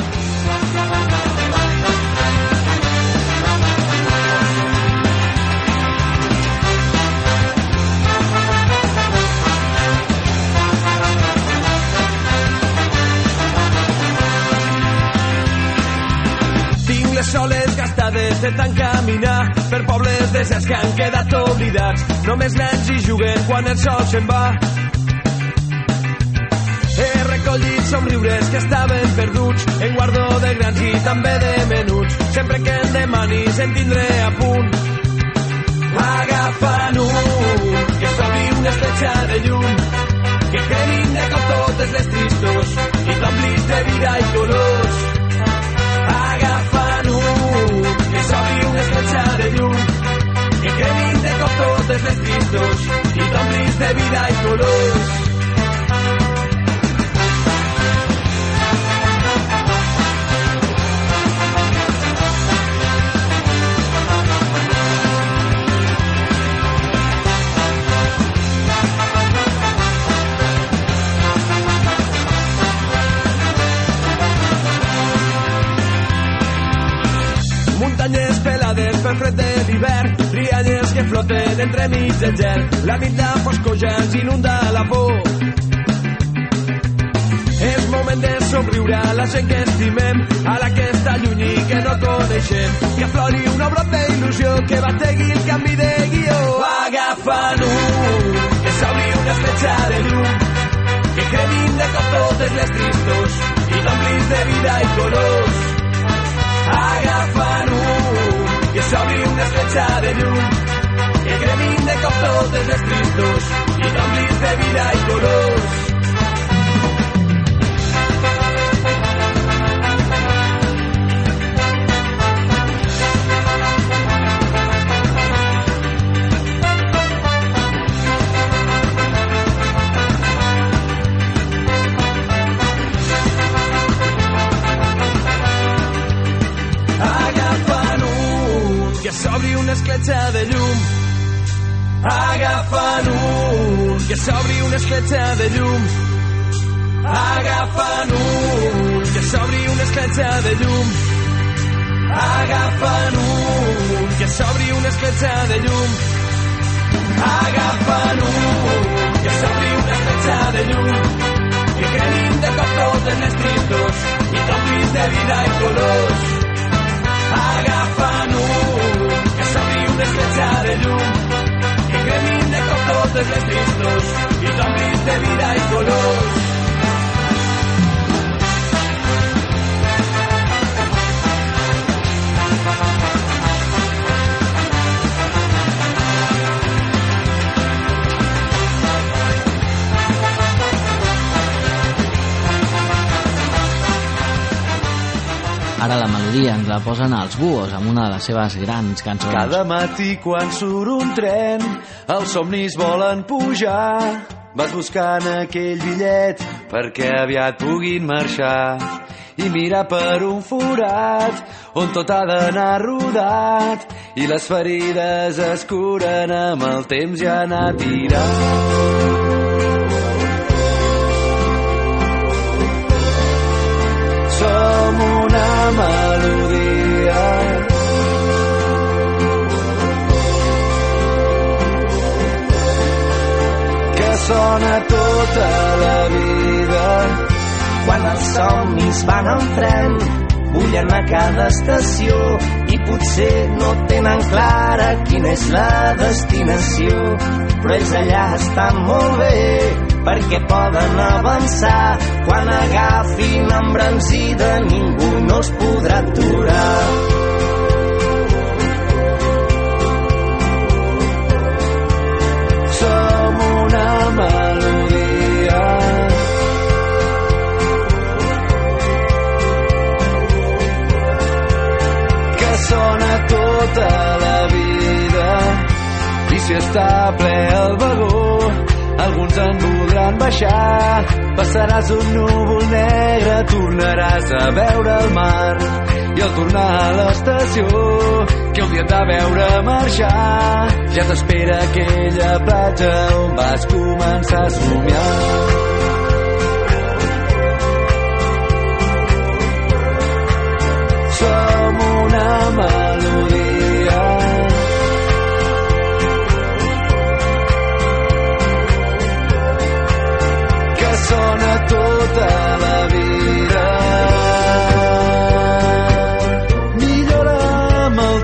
vegades de tant caminar per pobles deserts que han quedat oblidats. Només nens hi juguen quan el sol se'n va. He recollit somriures que estaven perduts, en guardo de grans i també de menuts. Sempre que em demanis em tindré a punt. Agafa'n un, que s'obri una escletxa de llum, que cremin de cop totes les tristos i t'omplis de vida i colors. Agafa'n un, que s'obri una escletxa de llum, que cremin de cop totes les tristos i t'omplis de vida i colors. Muntanyes pelades pel fred de l'hivern, rialles que floten entremig del gel. La nit la foscor ja ens inunda la por. És moment de somriure a la gent que estimem, a la que està lluny i que no coneixem. Que aflori una brot d'il·lusió que bategui el canvi de guió. Agafa'n un, que s'obri una escletxa de llum, que cremin de cop totes les tristos i t'omplis de vida i colors. Agafa'n un, que s'obri una escletxa de llum, que cremin de cop totes les tristos i t'omplis de vida i colors. Que s'obri una escletxa de llum. Agafa'n un, que s'obri una escletxa de llum. Agafa'n un, que s'obri una escletxa de llum. Agafa'n un, que s'obri una escletxa de llum. Agafa'n un, que s'obri una escletxa de llum, que cremin de cop totes les tristos i t'omplis de vida i colors. Agafa'n un, que s'obri una escletxa de llum, que cremin de cop totes les tristos i t'omplis de vida i colors. Ara la melodia ens la posen als Búhos amb una de les seves grans cançons. Cada matí quan surt un tren, els somnis volen pujar. Vas buscant aquell bitllet perquè aviat puguin marxar i mirar per un forat on tot ha d'anar rodat i les ferides es curen amb el temps i anar tirant. Som una melodia que sona tota la vida. Quan els somnis van en tren, bullen a cada estació i potser no tenen clara quina és la destinació, però ells allà estan molt bé perquè poden avançar. Quan agafin embranzida ningú no els podrà aturar. Som una melodia que sona tota la vida i si està ple el vagó alguns en voldran baixar. Passaràs un núvol negre, tornaràs a veure el mar i al tornar a l'estació que un dia et va veure marxar ja t'espera aquella platja on vas començar a somiar. Som una melodia que sona tota la vida. Millora amb el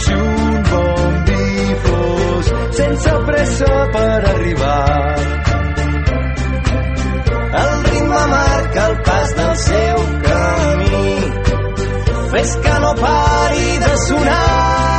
si un bon vi fos sense pressa per arribar. El ritme marca el pas del seu camí, fes que no pari de sonar.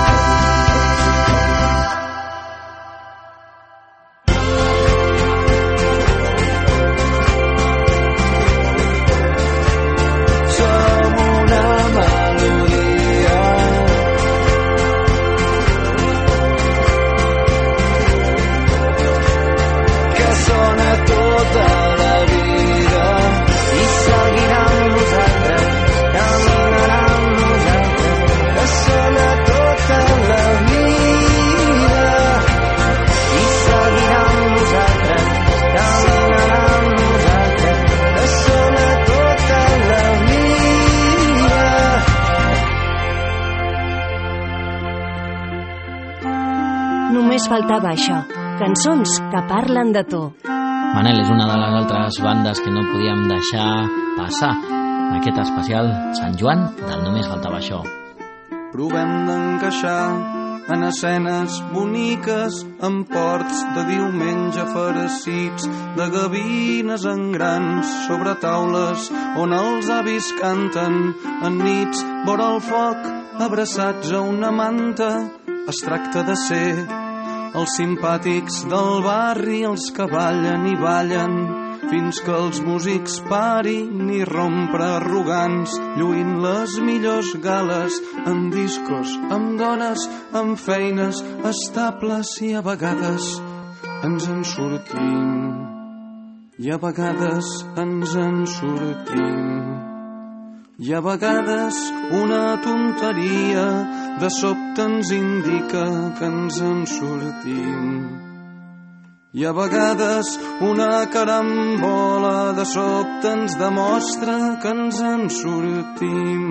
Només faltava això, cançons que parlen de tu. Manel és una de les altres bandes que no podíem deixar passar en aquest especial Sant Joan del Només faltava això. Provem d'encaixar en escenes boniques, en ports de diumenge farcits, de gavines en grans sobre taules on els avis canten en nits vora el foc, abraçats a una manta. Es tracta de ser els simpàtics del barri, els que ballen i ballen fins que els músics parin i rompre arrogants, lluint les millors gales en discos, amb dones, amb feines estables, i a vegades ens en sortim, i a vegades ens en sortim. I a vegades una tonteria de sobte ens indica que ens en sortim. I a vegades una carambola de sobte ens demostra que ens en sortim.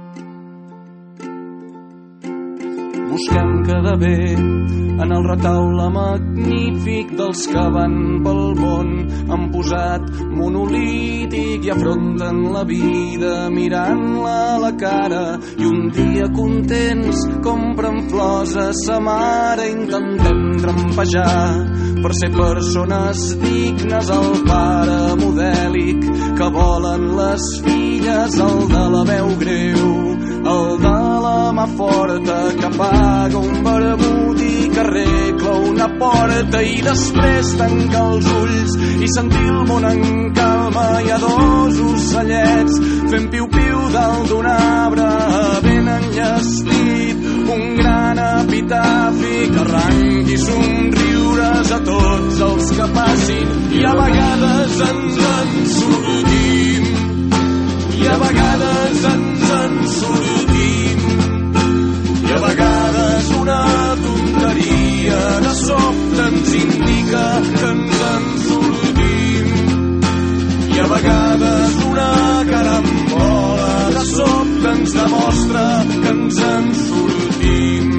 Busquem quedar bé en el retaule magnífic dels que van pel món, han posat monolític i afronten la vida mirant-la a la cara, i un dia contents compren flors a sa mare. Intentem trampejar per ser persones dignes, el pare modèlic que volen les filles, el de la veu greu, el de la mà forta que paga un vermut i que arregla una porta, i després tancar els ulls i sentir el món en calma. Hi ha dos ocellets fent piu-piu dalt d'un arbre ben enllestit, un gran epitafi que arranqui somriures a tots els que passin. I a vegades ens en sortim, i a vegades ens en sortim, i a vegades una tonteria de sobte ens indica que ens en sortim, i a vegades una carambola de sobte ens demostra que ens en sortim.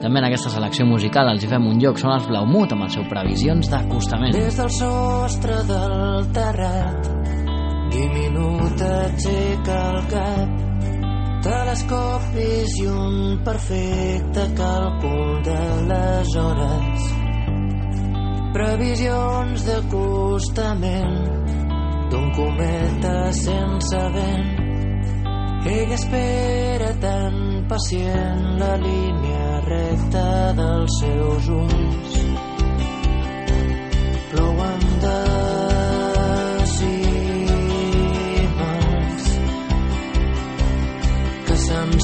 També en aquesta selecció musical els hi fem un lloc, són els Blaumut amb el seu Previsions d'acostament. Des del sostre del terrat, diminut aixeca el cap, telescopis i un perfecte càlcul de les hores, previsions d'acostament d'un cometa sense vent. Ell espera tan pacient la línia recta dels seus ulls. Plouen decimes que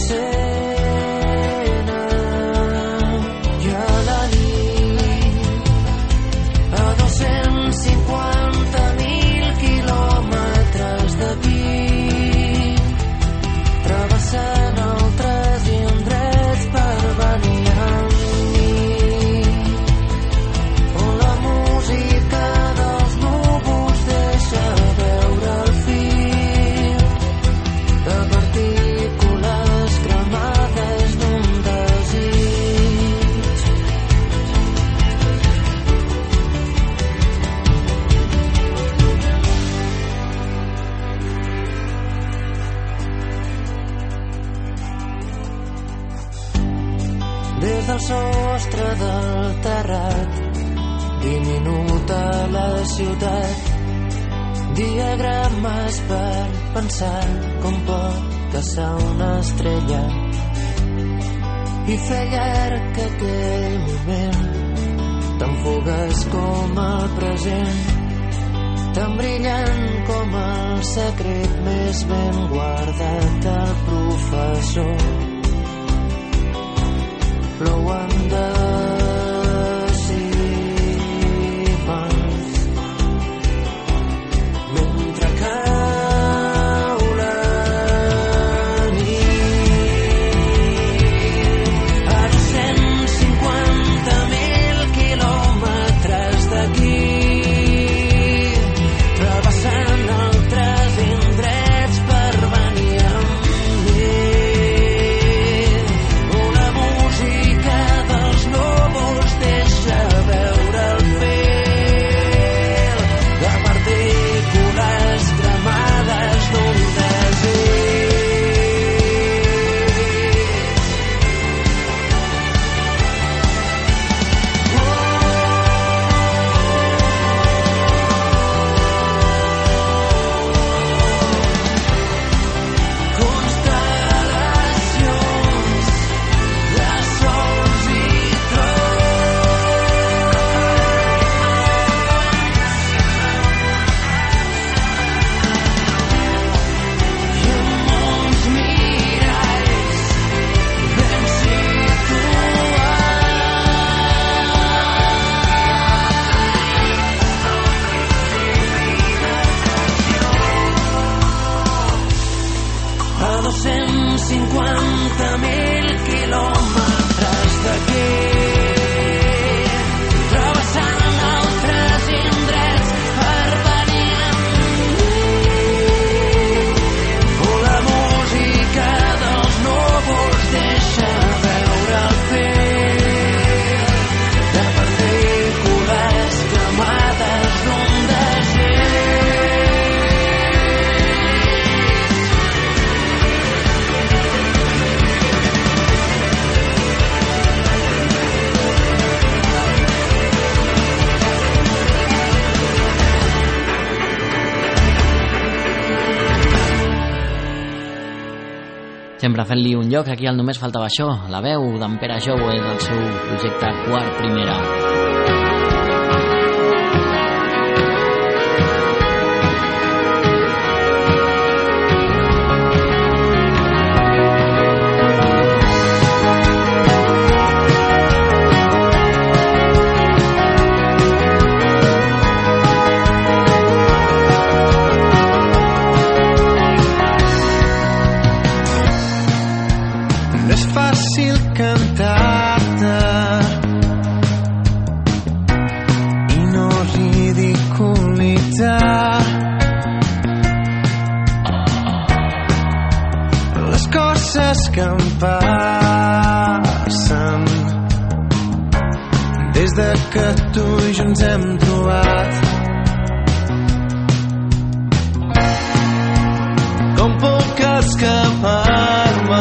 s'encenen i a la nit a dos-cents cinquanta mil quilòmetres d'aquí travessant altres indrets per venir amb mi, on la música dels núvols deixa veure el fil de partícules cremades d'un desig. Des del sostre del terrat, diminuta la ciutat, diagrames per pensar com pot caçar una estrella i fer llarg aquell moment tan fugaç com el present, tan brillant com el secret més ben guardat del professor. Plouen decimes mentre cau la nit a dos-cents cinquanta mil quilòmetres d'aquí, travessant altres indrets per venir amb mi. Una música dels núvols deixa veure el fil de partícules cremades d'un desig. Constel·lacions de sols i trons i amb molts miralls ben situats a dos-cents cinquanta mil quilòmetres d'aquí, travessant altres indrets per venir amb mi, on la música dels núvols deixa veure el fil de partícules cremades d'un desig. Sempre fent-li un lloc aquí al Només Faltava Això. La veu d'en Pere Jou és el seu projecte Quart Primera. No és fàcil cantar-te i no ridiculitzar les coses que em passen de que tu i jo ens hem trobat. Com puc escapar-me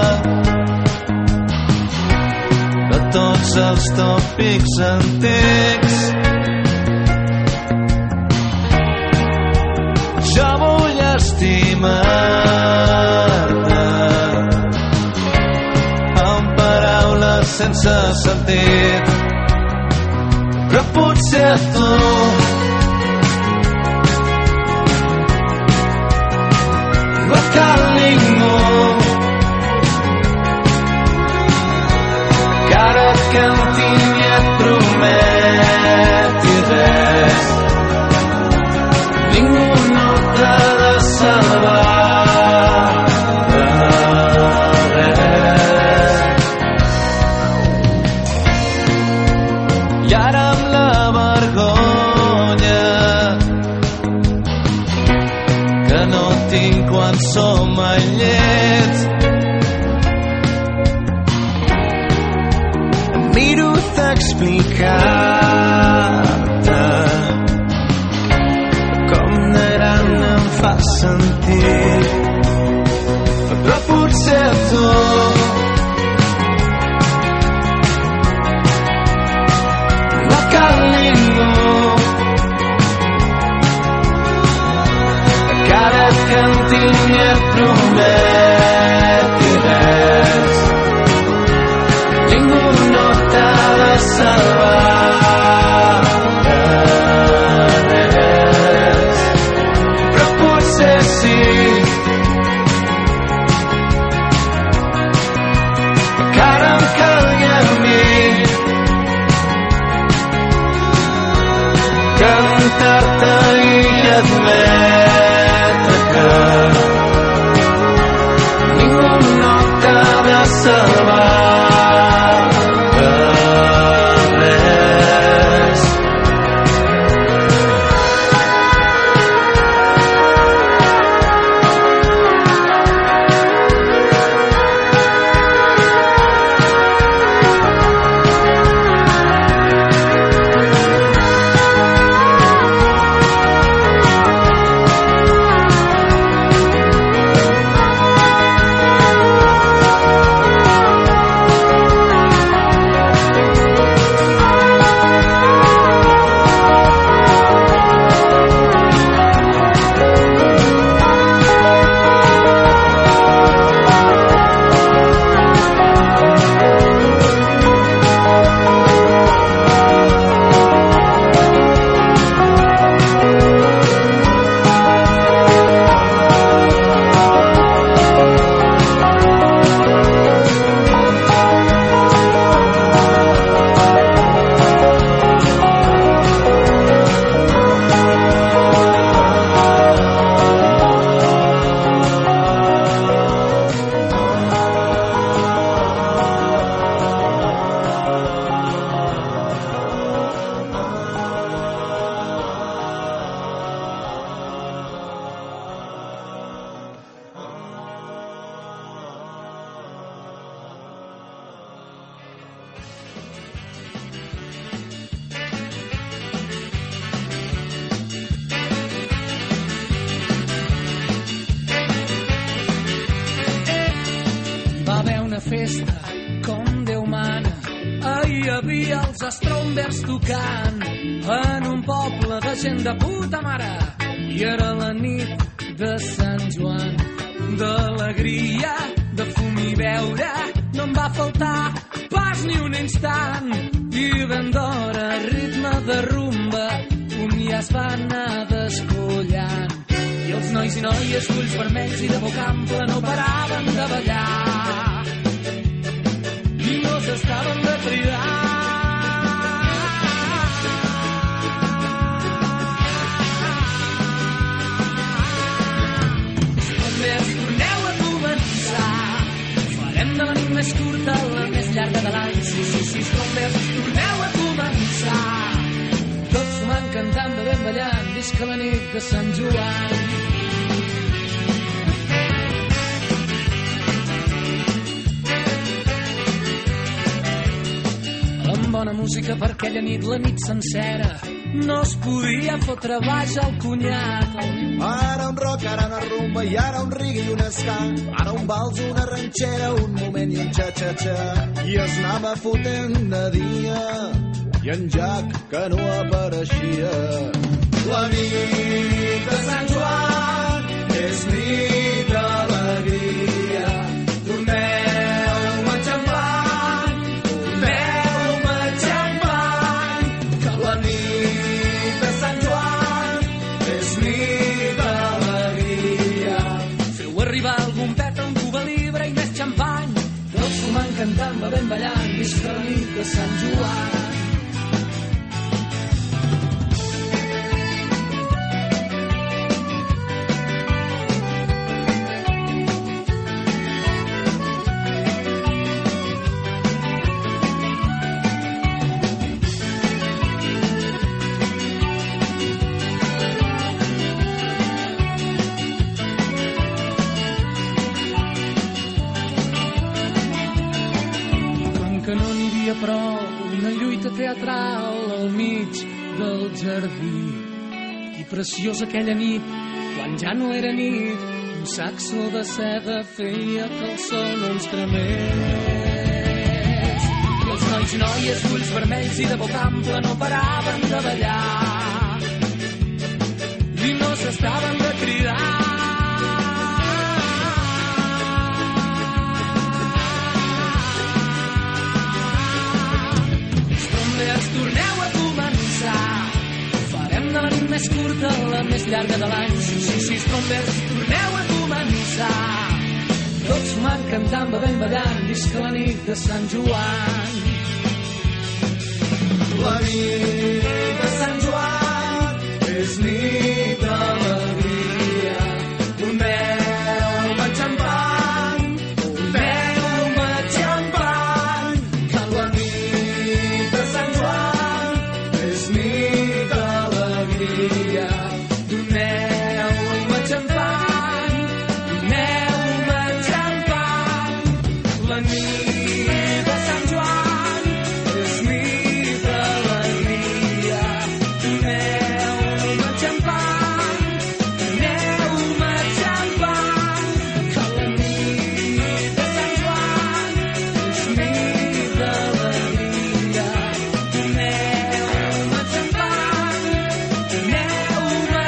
de tots els tòpics antics? Jo vull estimar-te amb paraules sense sentit, però potser tu no cal ningú que ara et canti i et prometi res. Ningú no t'ha de salvar de res. I ara amb la vergonya que no tinc quan som al llet, miro d'explicar-te com de gran em fa sentir, però potser tu no cal ningú que ara et canti i et prometi res. Ningú no t'ha de salvar de res, però potser sí que ara em calgui a mi cantar-te i admetre que ningú no t'ha de salvar de res. Va haver una festa com Déu mana. Ahir hi havia els Strombers tocant en un poble de gent de puta mare. I era la nit de Sant Joan, d'alegria, de fum i beure. No em va faltar pas ni un instant. I ben d'hora, ritme de rumba, un ja es va anar despullant. I els nois i noies, ulls vermells i de boca ampla, no paraven de ballar. I no s'estaven de cridar. Només torneu a començar. Farem de la nit més curta la més llarga de l'any. Sí, sí, sí, només torneu a començar. Tots sumant, cantant, bevent, ballant, visca la nit de Sant Joan. bona música per aquella nit, la nit sencera. No es podia fotre baix al cunyat. Ara un rock, ara una rumba, i ara un reggae i un ska. Ara un vals, una ranxera, un moment i un xa-xa-xa. I es anava fotent de dia, i en Jack, que no apareixia. La nit de Sant Joan és nit d'alegria. Torneu-me xampany, torneu-me xampany, que la nit de Sant Joan és nit d'alegria. Feu arribar algun pet, un cuba libre i més xampany. Tots fumant, cantant, bevent, ballant, visca la nit de Sant Joan. Però una lluita teatral al mig del jardí. I preciosa aquella nit, quan ja no era nit, un saxo de seda feia que el sol no ens cremés. I els nois i noies, ulls vermells i de boca ampla, no paraven de ballar i no s'estaven de cridar. Torneu a començar, farem de la nit més curta la més llarga de l'any. Sí, sí, sí, trombers, torneu a començar, tots fumant, cantant, bevent, ballant, visca la nit de Sant Joan. La nit de Sant Joan és nit d'alegria. Torneu-me xampany, torneu-me xampany, que la nit de Sant Joan és nit d'alegria. Doneu-me xampany, doneu-me xampany. La nit de Sant Joan és nit d'alegria. Doneu-me xampany, doneu-me xampany. Que la nit de Sant Joan és nit d'alegria. Doneu-me xampany, doneu-me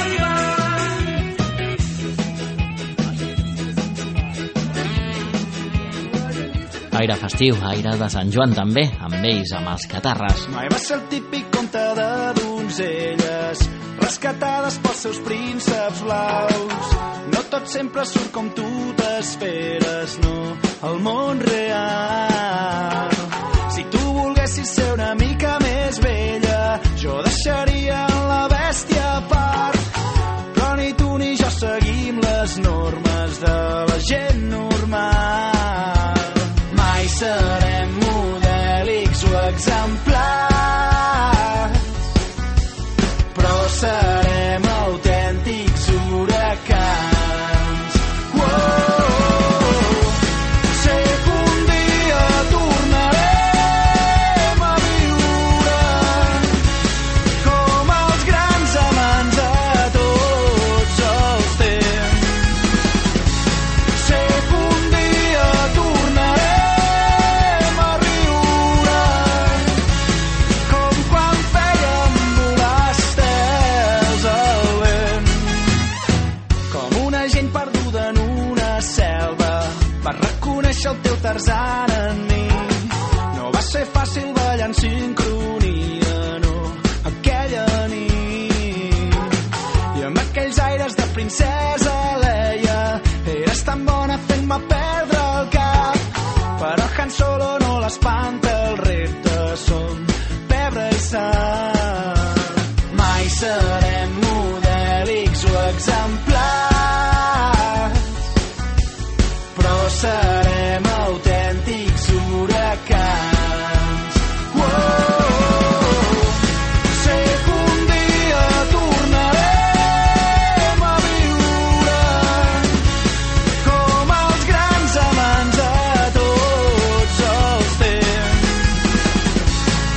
xampany. Aire festiu, aire de Sant Joan també, amb ells, amb els Catarres. Mai va ser el típic conte de donzelles rescatades pels seus prínceps blaus. No tot sempre surt com tu t'esperes, no, el món real. Si tu volguessis ser una mica més vella, jo deixaria la bèstia a part. Però ni tu ni jo seguim les normes de la gent normal. Mai serem modèlics o exemplars, però serem autèntics huracans. Wow! Sé que un dia tornarem a viure com els grans amants a tots els temps. Sé que un dia tornarem a riure com quan fèiem volar estels al vent. Com una gent perduda en una selva, vas reconèixer el teu Tarzan en mi. No va ser fàcil ballar en sincronia, no, aquella nit. I amb aquells aires de princesa Leia, eres tan bona fent-me perdre el cap. Però Han Solo no l'espanta, els reptes són pebre i sal. Mai serem modèlics o exemplars, però serem autèntics huracans. Wow! Sé que un dia tornarem a viure com els grans amants a tots els temps.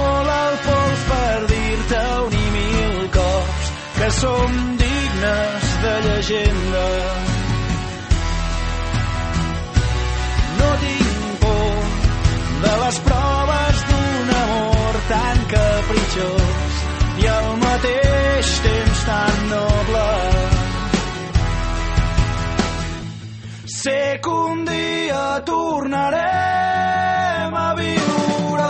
molt el pols per dir-te un i mil cops que som dignes de llegenda. No tinc por de les proves d'un amor tan capritxós i al mateix temps tan noble. Sé que un dia tornarem a viure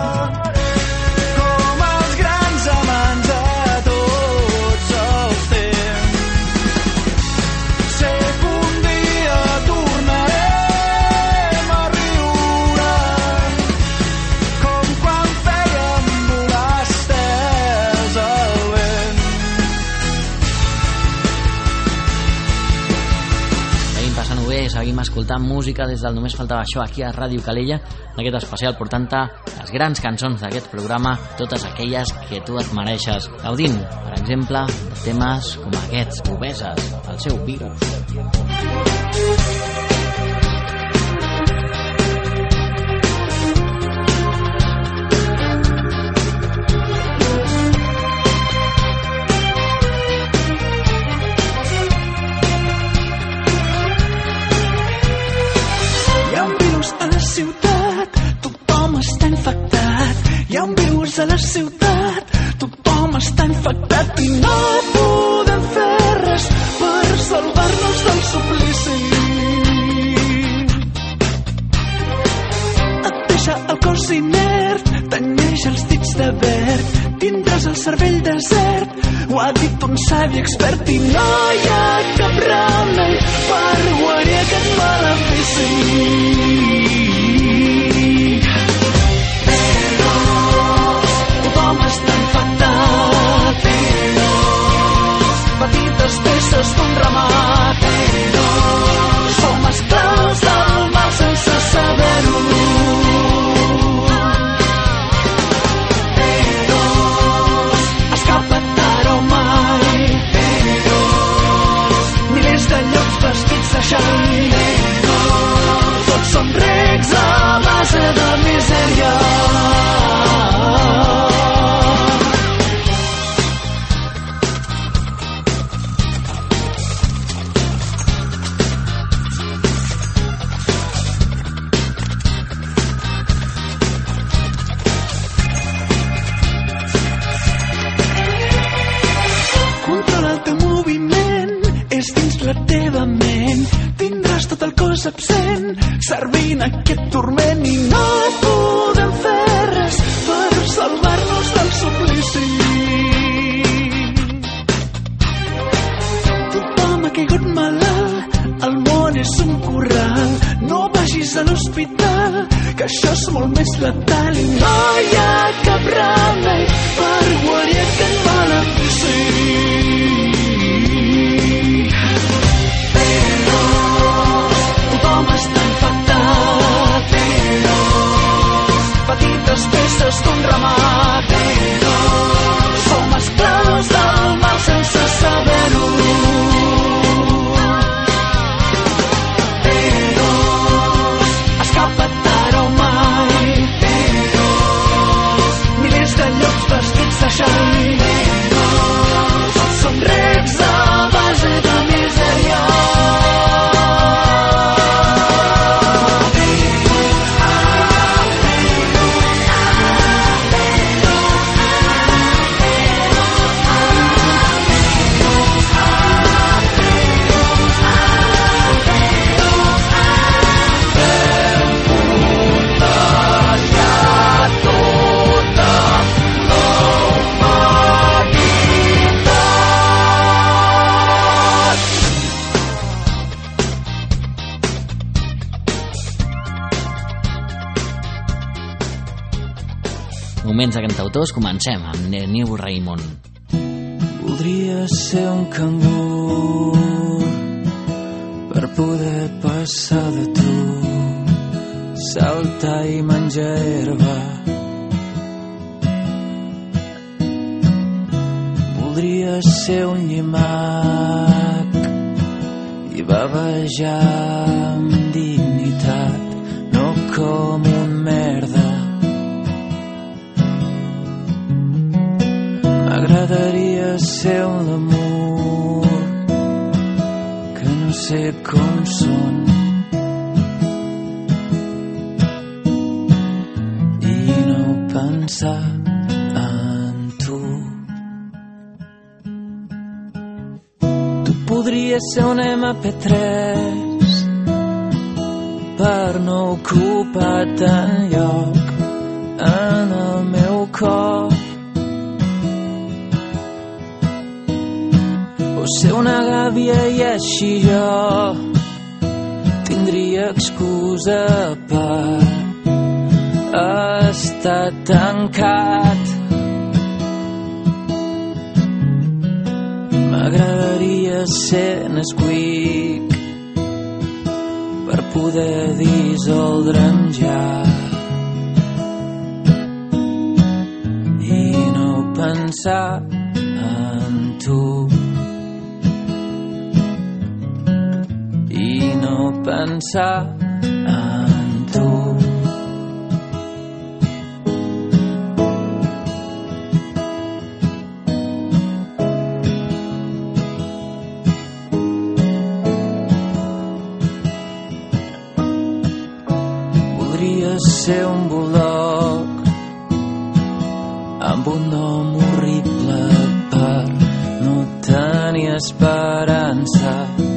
com els grans amants de tots els temps. Sé que un dia tornarem a riure com quan fèiem volar estels al vent. Seguim passant-ho bé, seguim escoltant música des del Només Faltava Això aquí a Ràdio Calella, en aquest especial portant-te les grans cançons d'aquest programa, totes aquelles que tu et mereixes, gaudint, per exemple, de temes com aquests, Obeses, el seu virus. Hi ha un virus a la ciutat, tothom està infectat i no podem fer res per salvar-nos del suplici. Et deixa el cos inert, tenyeix els dits de verd, tindràs el cervell desert, ho ha dit un savi expert i no hi ha cap remei per guarir aquest malefici. Tothom està infectat, petites peces d'un ramat, som esclaus del mal sense saber-ho. Escapa't ara o mai, milers de llocs vestits de xai, tots som regs a base de misèria. Absent, servint aquest turment i no podem fer res per salvar-nos del suplici. Tothom ha caigut malalt, el món és un corral, no vagis a l'hospital, que això és molt més letal i no hi ha cap remei per guarir aquest malefici. Tothom està infectat, petites peces d'un ramat, som esclaus del mal sense saber-ho. Escapa't ara o mai, milers de llocs vestits de xai, tots som regs a base de misèria. Moments de cantautors, comencem amb Neniu Raimon. Voldria ser un cangur per poder passar de tu, saltar i menjar herba. Voldria ser un llimac i bavejar amb dignitat, no com un merda. M'agradaria ser un lemur que no sé com són i no pensar en tu. Tu podries ser un ema pe tres per no ocupar tant lloc en el meu cor, o ser una gàbia i així jo tindria excusa per estar tancat. M'agradaria ser Nesquik per poder dissoldre'm ja i no pensar en tu, i no pensar en tu. Ser un bulldog amb un nom horrible per no tenir esperança.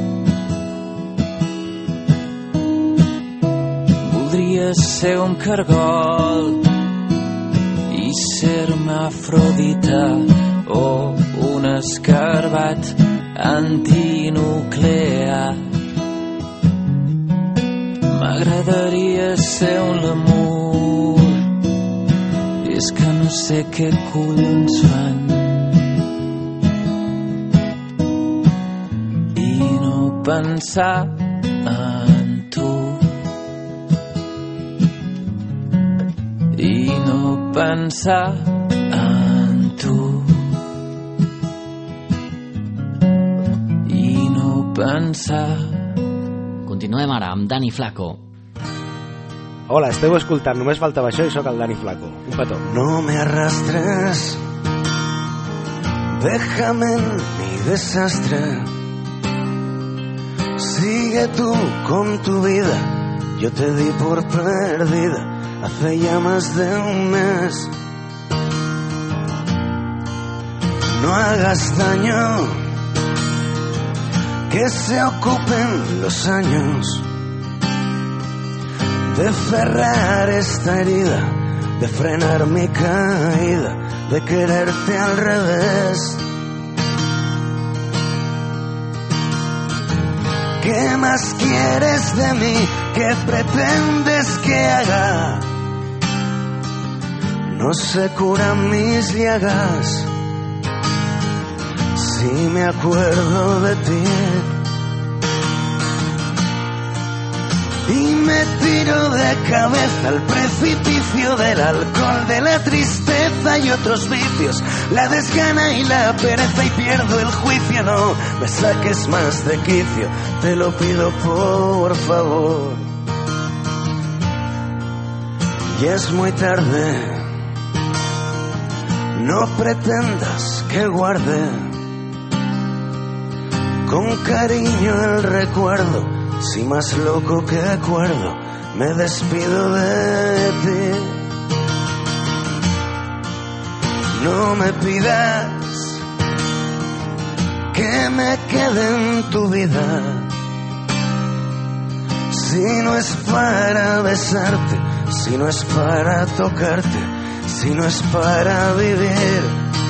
Voldria ser un cargol i ser hermafrodita o un escarbat antinuclear. M'agradaria ser un lemur, és que no sé què collons fan i no pensar en tu, i no pensar en tu, i no pensar. Continuem ara amb Dani Flaco. Hola, esteu escoltant Només faltava això i sóc el Dani Flaco. Un petó. No me arrastres, déjame en mi desastre. Sigue tú con tu vida, yo te di por perdida hace ya más de un mes. No hagas daño, que se ocupen los años de cerrar esta herida, de frenar mi caída, de quererte al revés. ¿Qué más quieres de mí? ¿Qué pretendes que haga? No se curan mis llagas si me acuerdo de ti. Y me tiro de cabeza al precipicio del alcohol, de la tristeza y otros vicios, la desgana y la pereza, y pierdo el juicio. No me saques más de quicio, te lo pido por favor. Ya es muy tarde, no pretendas que guarde con cariño el recuerdo. Si más loco que acuerdo, me despido de ti. No me pidas que me quede en tu vida, si no es para besarte, si no es para tocarte, si no es para vivir.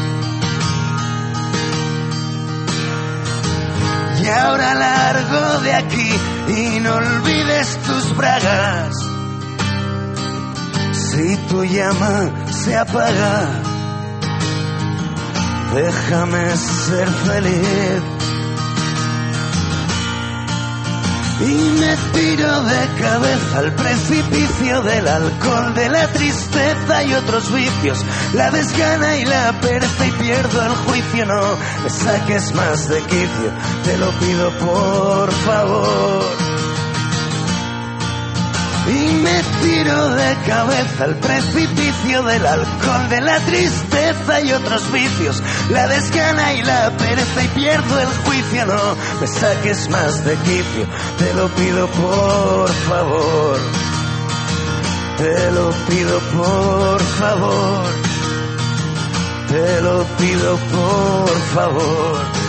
Y ahora largo de aquí y no olvides tus bragas. Si tu llama se apaga, déjame ser feliz. Y me tiro de cabeza al precipicio del alcohol, de la tristeza y otros vicios, la desgana y la pereza, y pierdo el juicio. No me saques más de quicio, te lo pido por favor. Y me tiro de cabeza al precipicio del alcohol, de la tristeza y otros vicios, la desgana y la pereza, y pierdo el juicio. No me saques más de quicio, te lo pido por favor, te lo pido por favor, te lo pido por favor.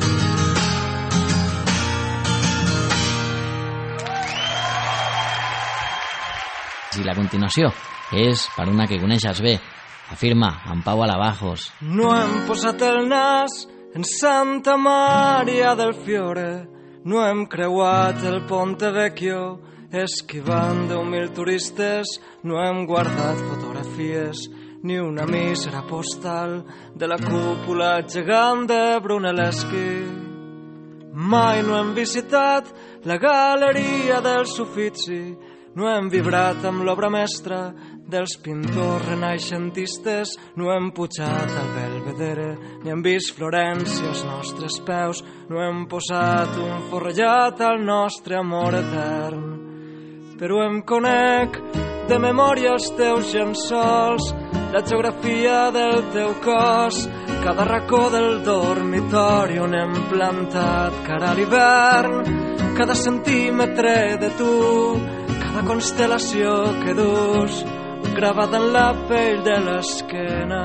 I la continuació és per una que coneixes bé. Afirma en Pau Alabajos. No hem posat el nas en Santa Maria del Fiore, no hem creuat el Ponte Vecchio esquivant deu mil turistes, no hem guardat fotografies ni una mísera postal de la cúpula gegant de Brunelleschi. Mai no hem visitat la galeria dels Uffizi, no hem vibrat amb l'obra mestra dels pintors renaixentistes, no hem pujat al Belvedere, ni hem vist Florència als nostres peus, no hem posat un forrellat al nostre amor etern. Però em conec de memòria els teus llençols, la geografia del teu cos, cada racó del dormitori on hem plantat cara a l'hivern, cada centímetre de tu, cada constel·lació que dus, gravada en la pell de l'esquena.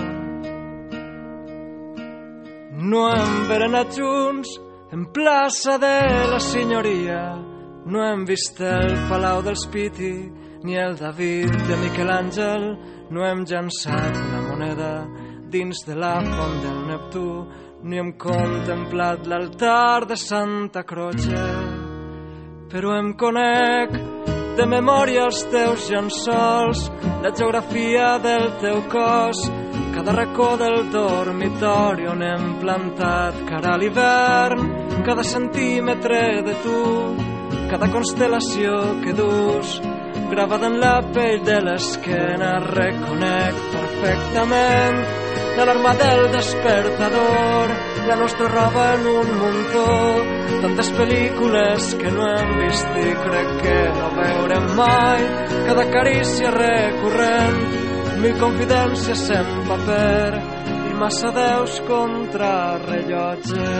No hem berenat junts en plaça de la Signoria, no hem vist el Palau dels Pitti ni el David de Miquel Àngel, no hem llançat una moneda dins de la font del Neptú, ni hem contemplat l'altar de Santa Croce. Però em conec de memòria els teus llençols, la geografia del teu cos, cada racó del dormitori on hem plantat cara a l'hivern, cada centímetre de tu, cada constel·lació que dus, gravada en la pell de l'esquena. Reconec perfectament l'alarma del despertador, la nostra roba en un muntó, tantes pel·lícules que no hem vist i crec que no veurem mai, cada carícia recurrent, mil confidències en paper i massa deus contra rellotge.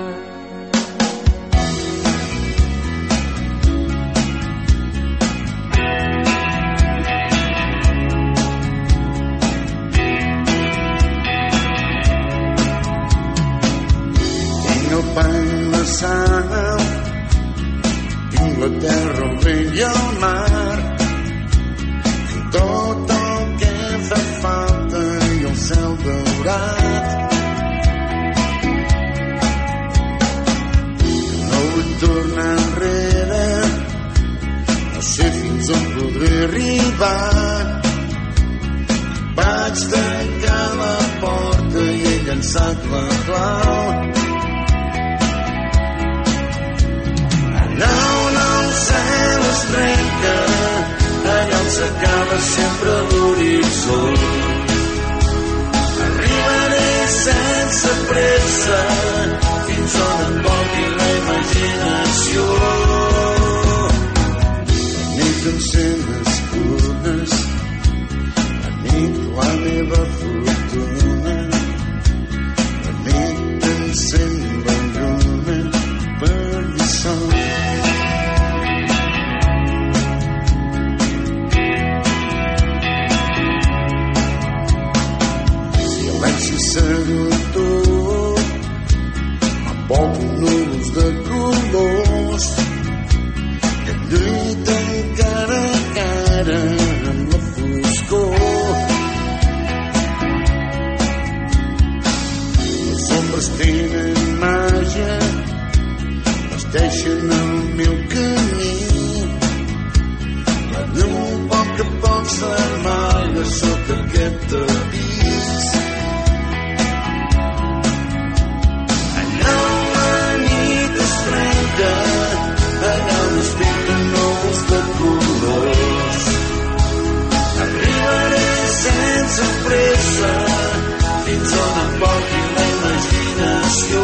Pany de sal, tinc la terra, el vent i el mar, tot el que fa falta i el cel daurat. No vull tornar enrere, no sé fins on podré arribar. Vaig tancar la porta i he llançat la clau. Allà on el cel es trenca, allà on s'acaba sempre l'horitzó. Arribaré sense pressa fins on em porti la imaginació. La nit encén les urnes, la nit la meva fortuna, la nit encén la lluna per lliçar. Seductor, m'envolten núvols de colors que lluiten cara a cara amb la foscor. Les ombres tenen màgia, vesteixen el meu camí. La llum poc a poc s'amaga sota aquest tapís. Allà on es pinten núvols de colors, arribaré sense pressa fins on em porti la imaginació.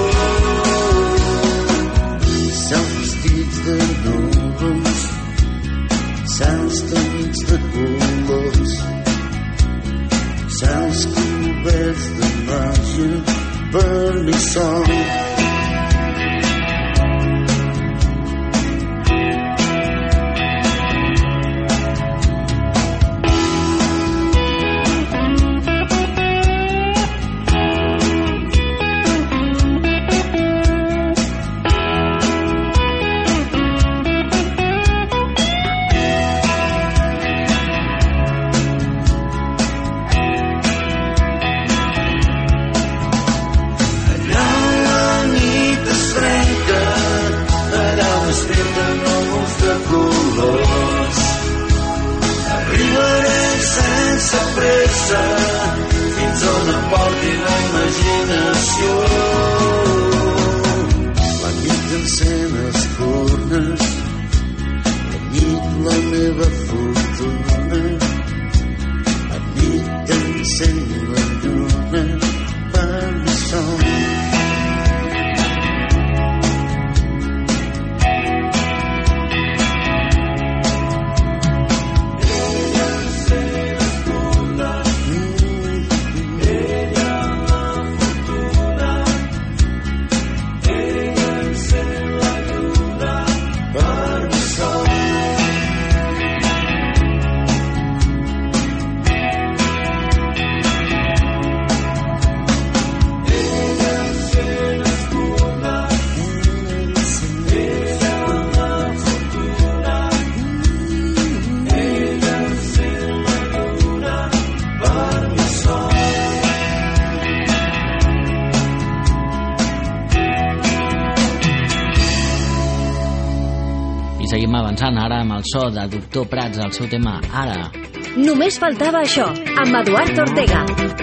Cels vestits de núvols, cels tenyits de colors, cels coberts de màgia per mi sol. Fins on em porti la imaginació. La nit encén espurnes, la nit la meva fortuna, la nit encén la lluna per mi sol. Seguim avançant ara amb el so de Doctor Prats, el seu tema Ara. Només faltava això, amb Eduard Ortega.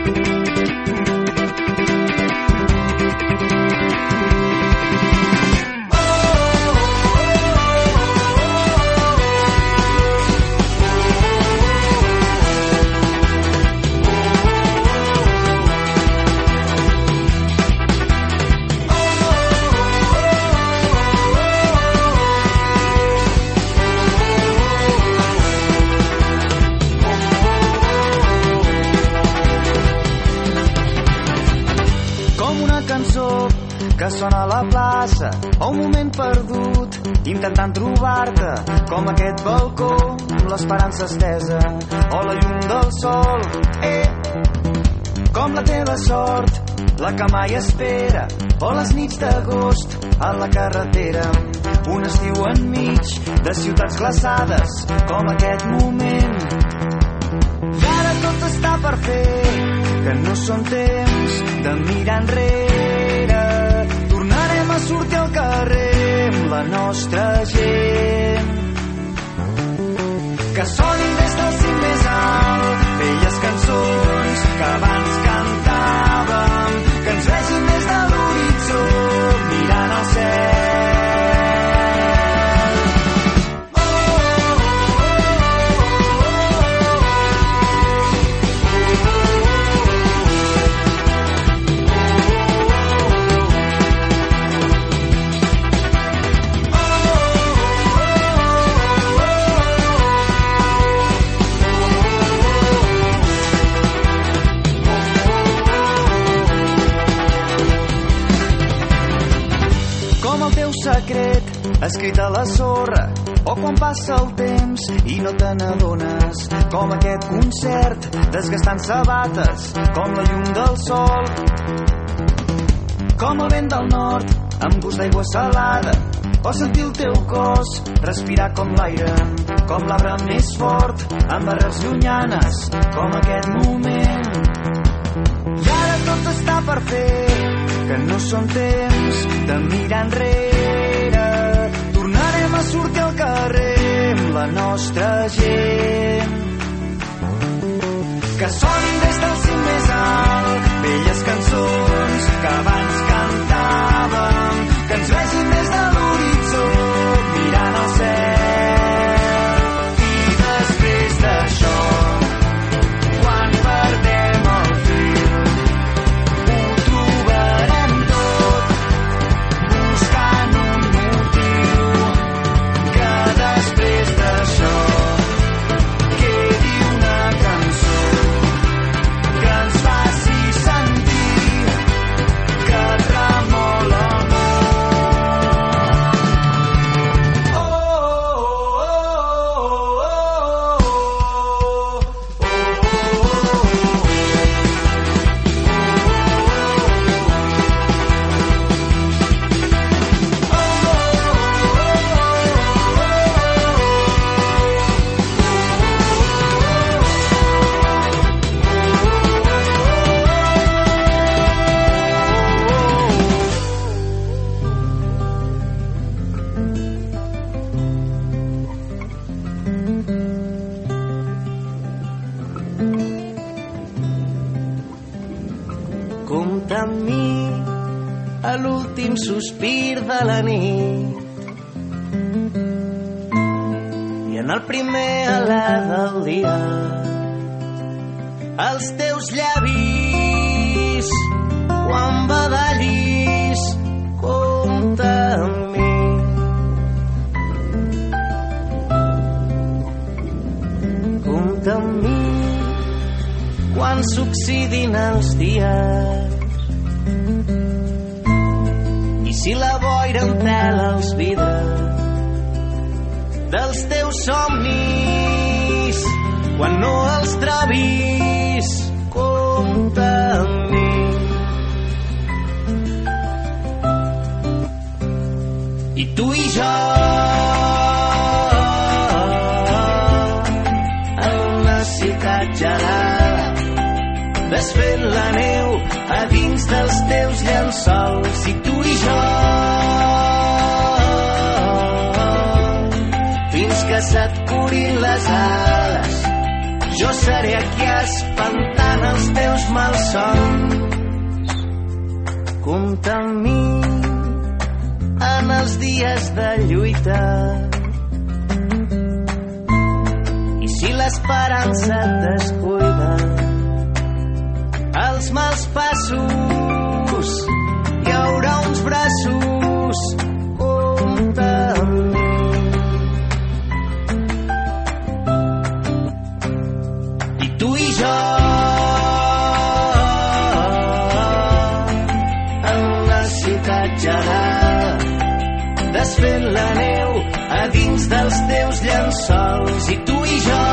Que sona a la plaça, o un moment perdut, intentant trobar-te, com aquest balcó, amb l'esperança estesa, o la llum del sol, eh, com la teva sort, la que mai espera, o les nits d'agost, a la carretera, un estiu enmig de ciutats glaçades, com aquest moment. I ara tot està per fer, que no són temps de mirar enrere. A sortir al carrer amb la nostra gent, que sonin des del cim més alt velles cançons que abans cantàvem, que ens vegin des de l'horitzó mirant al cel. Secret escrit a la sorra, o quan passa el temps i no te n'adones, com aquest concert desgastant sabates, com la llum del sol, com el vent del nord amb gust d'aigua salada, o sentir el teu cos respirar com l'aire, com l'arbre més fort amb arrels llunyanes, com aquest moment. I ara tot està per fer, que no són temps de mirar enrere. Tornarem a sortir al carrer amb la nostra gent, que sonin des del cim més alt velles cançons que abans cantàvem, que ens vegin des de l'horitzó mirant al cel. I després d'això, quan perdem el fil, ho trobarem tot buscant un motiu, que després d'això compta amb mi a l'últim sospir de la nit i en el primer alè del dia els teus llavis quan badallis compta amb mi. Compta amb mi quan s'oxidin els dies i si la boira empela els vidres dels teus somnis quan no els trobis compta amb mi. I tu i jo en una ciutat gelada desfent la neu a dins dels teus llençols. I tu i jo fins que se't curin les ales jo seré aquí espantant els teus malsons. Compta amb mi en els dies de lluita i si l'esperança et descuida els mals passos hi haurà uns braços. Compta amb mi. I tu i jo en una ciutat gelada desfent la neu a dins dels teus llençols. I tu i jo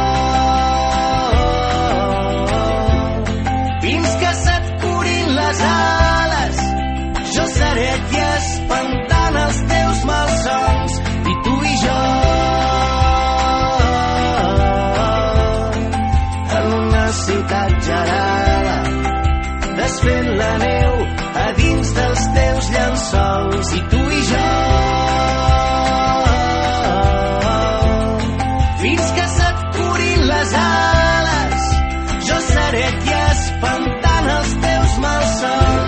fins que se't curin les ales jo seré aquí espantant els teus malsons. I tu i jo en una ciutat gelada desfent la neu a dins dels teus llençols. I tu i jo fins que se't curin les ales jo seré aquí espantant els teus malsons.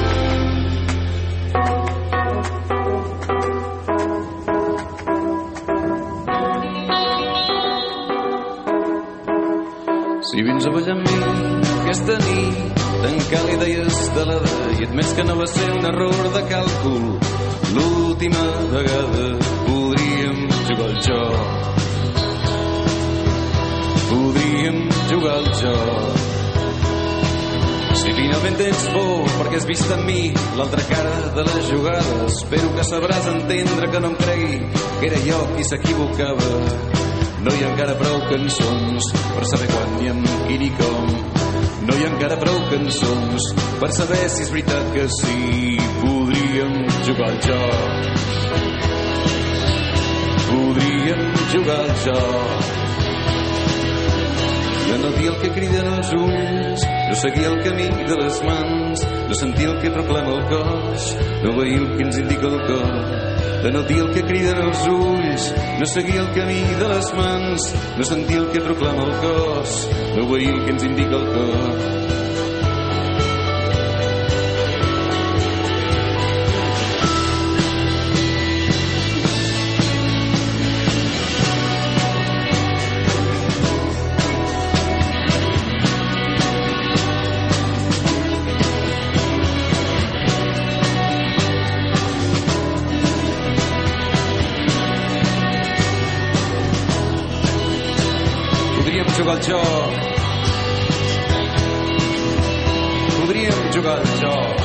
Si vins a ballar amb mi aquesta nit tan càlida i estelada i admets que no va ser un error de càlcul l'última vegada podríem jugar al joc podríem jugar al joc. Si finalment tens por perquè has vist en mi l'altra cara de la jugada espero que sabràs entendre que no em cregui que era jo qui s'equivocava. No hi ha encara prou cançons per saber quan i amb qui ni com. No hi ha encara prou cançons per saber si és veritat que sí. Podríem jugar al joc podríem jugar al joc de no dir el que criden els ulls no seguir el camí de les mans no sentir el que proclama el cos no obeir el que ens indica el cor de no dir el que criden els ulls no seguir el camí de les mans no sentir el que proclama el cos no obeir el que ens indica el cor. Jugar al joc podríem jugar al joc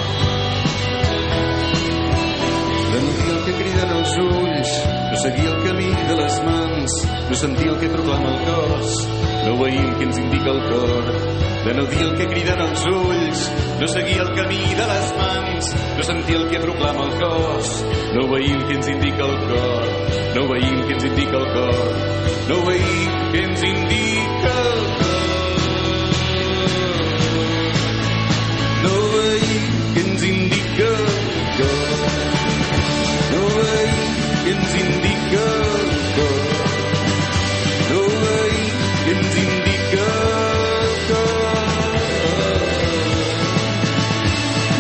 de no dir el que criden els ulls no seguir el camí de les mans no sentir el que proclama el cos no obeir el que ens indica el cor de no dir el que criden els ulls no seguir el camí de les mans no sentir el que proclama el cos no obeir el que ens indica el cor no obeir el que ens indica el cor no obeir el que ens indica el cor no obeir el que ens indica el cor no obeir el que ens indica el cor no obeir el que ens indica el cor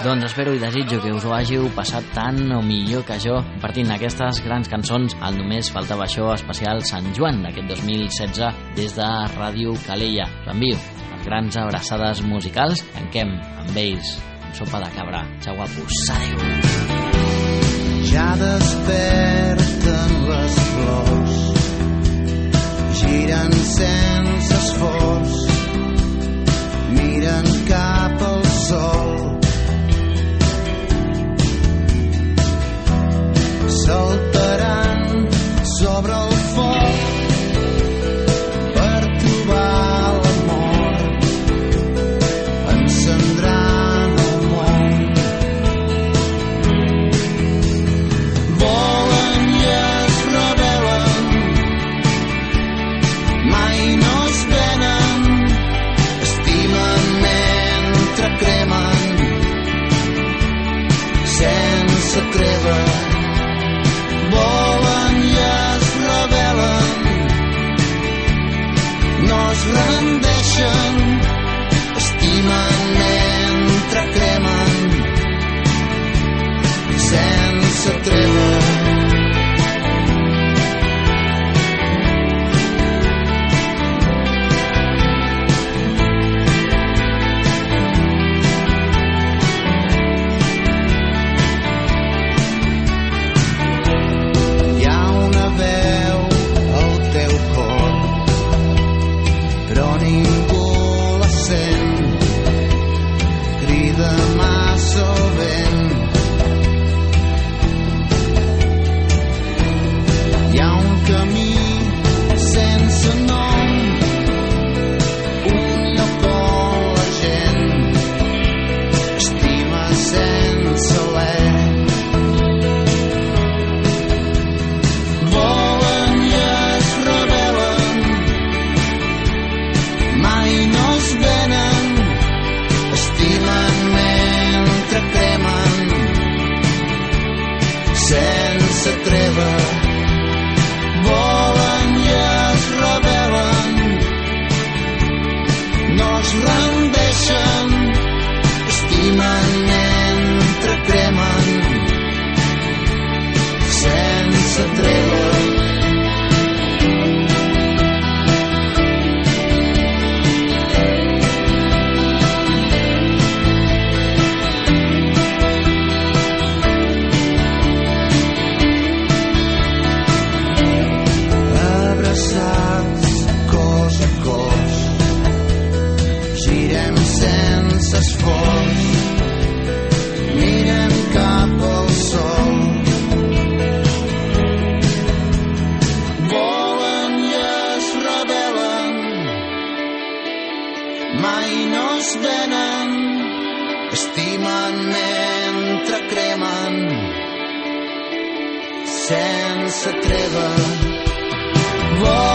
Doncs espero i desitjo que us ho hàgiu passat tant o millor que jo partint aquestes grans cançons al Només Faltava Això especial Sant Joan d'aquest dos mil setze des de Ràdio Calella. Us envio les grans abraçades musicals. Tanquem amb ells amb Sopa de Cabra. Xau, guapos. Adéu. Ja desperten les flors, giren sense esforç, miren cap al sol, saltaran sobre el foc per trobar l'amor, encendran el món. Volen i es rebel·len, mai no es venen, estimen mentre cremen, sense treva. Volen i es rebel·len, no es rendeixen, estimen mentre cremen, sense treva. Sense treva.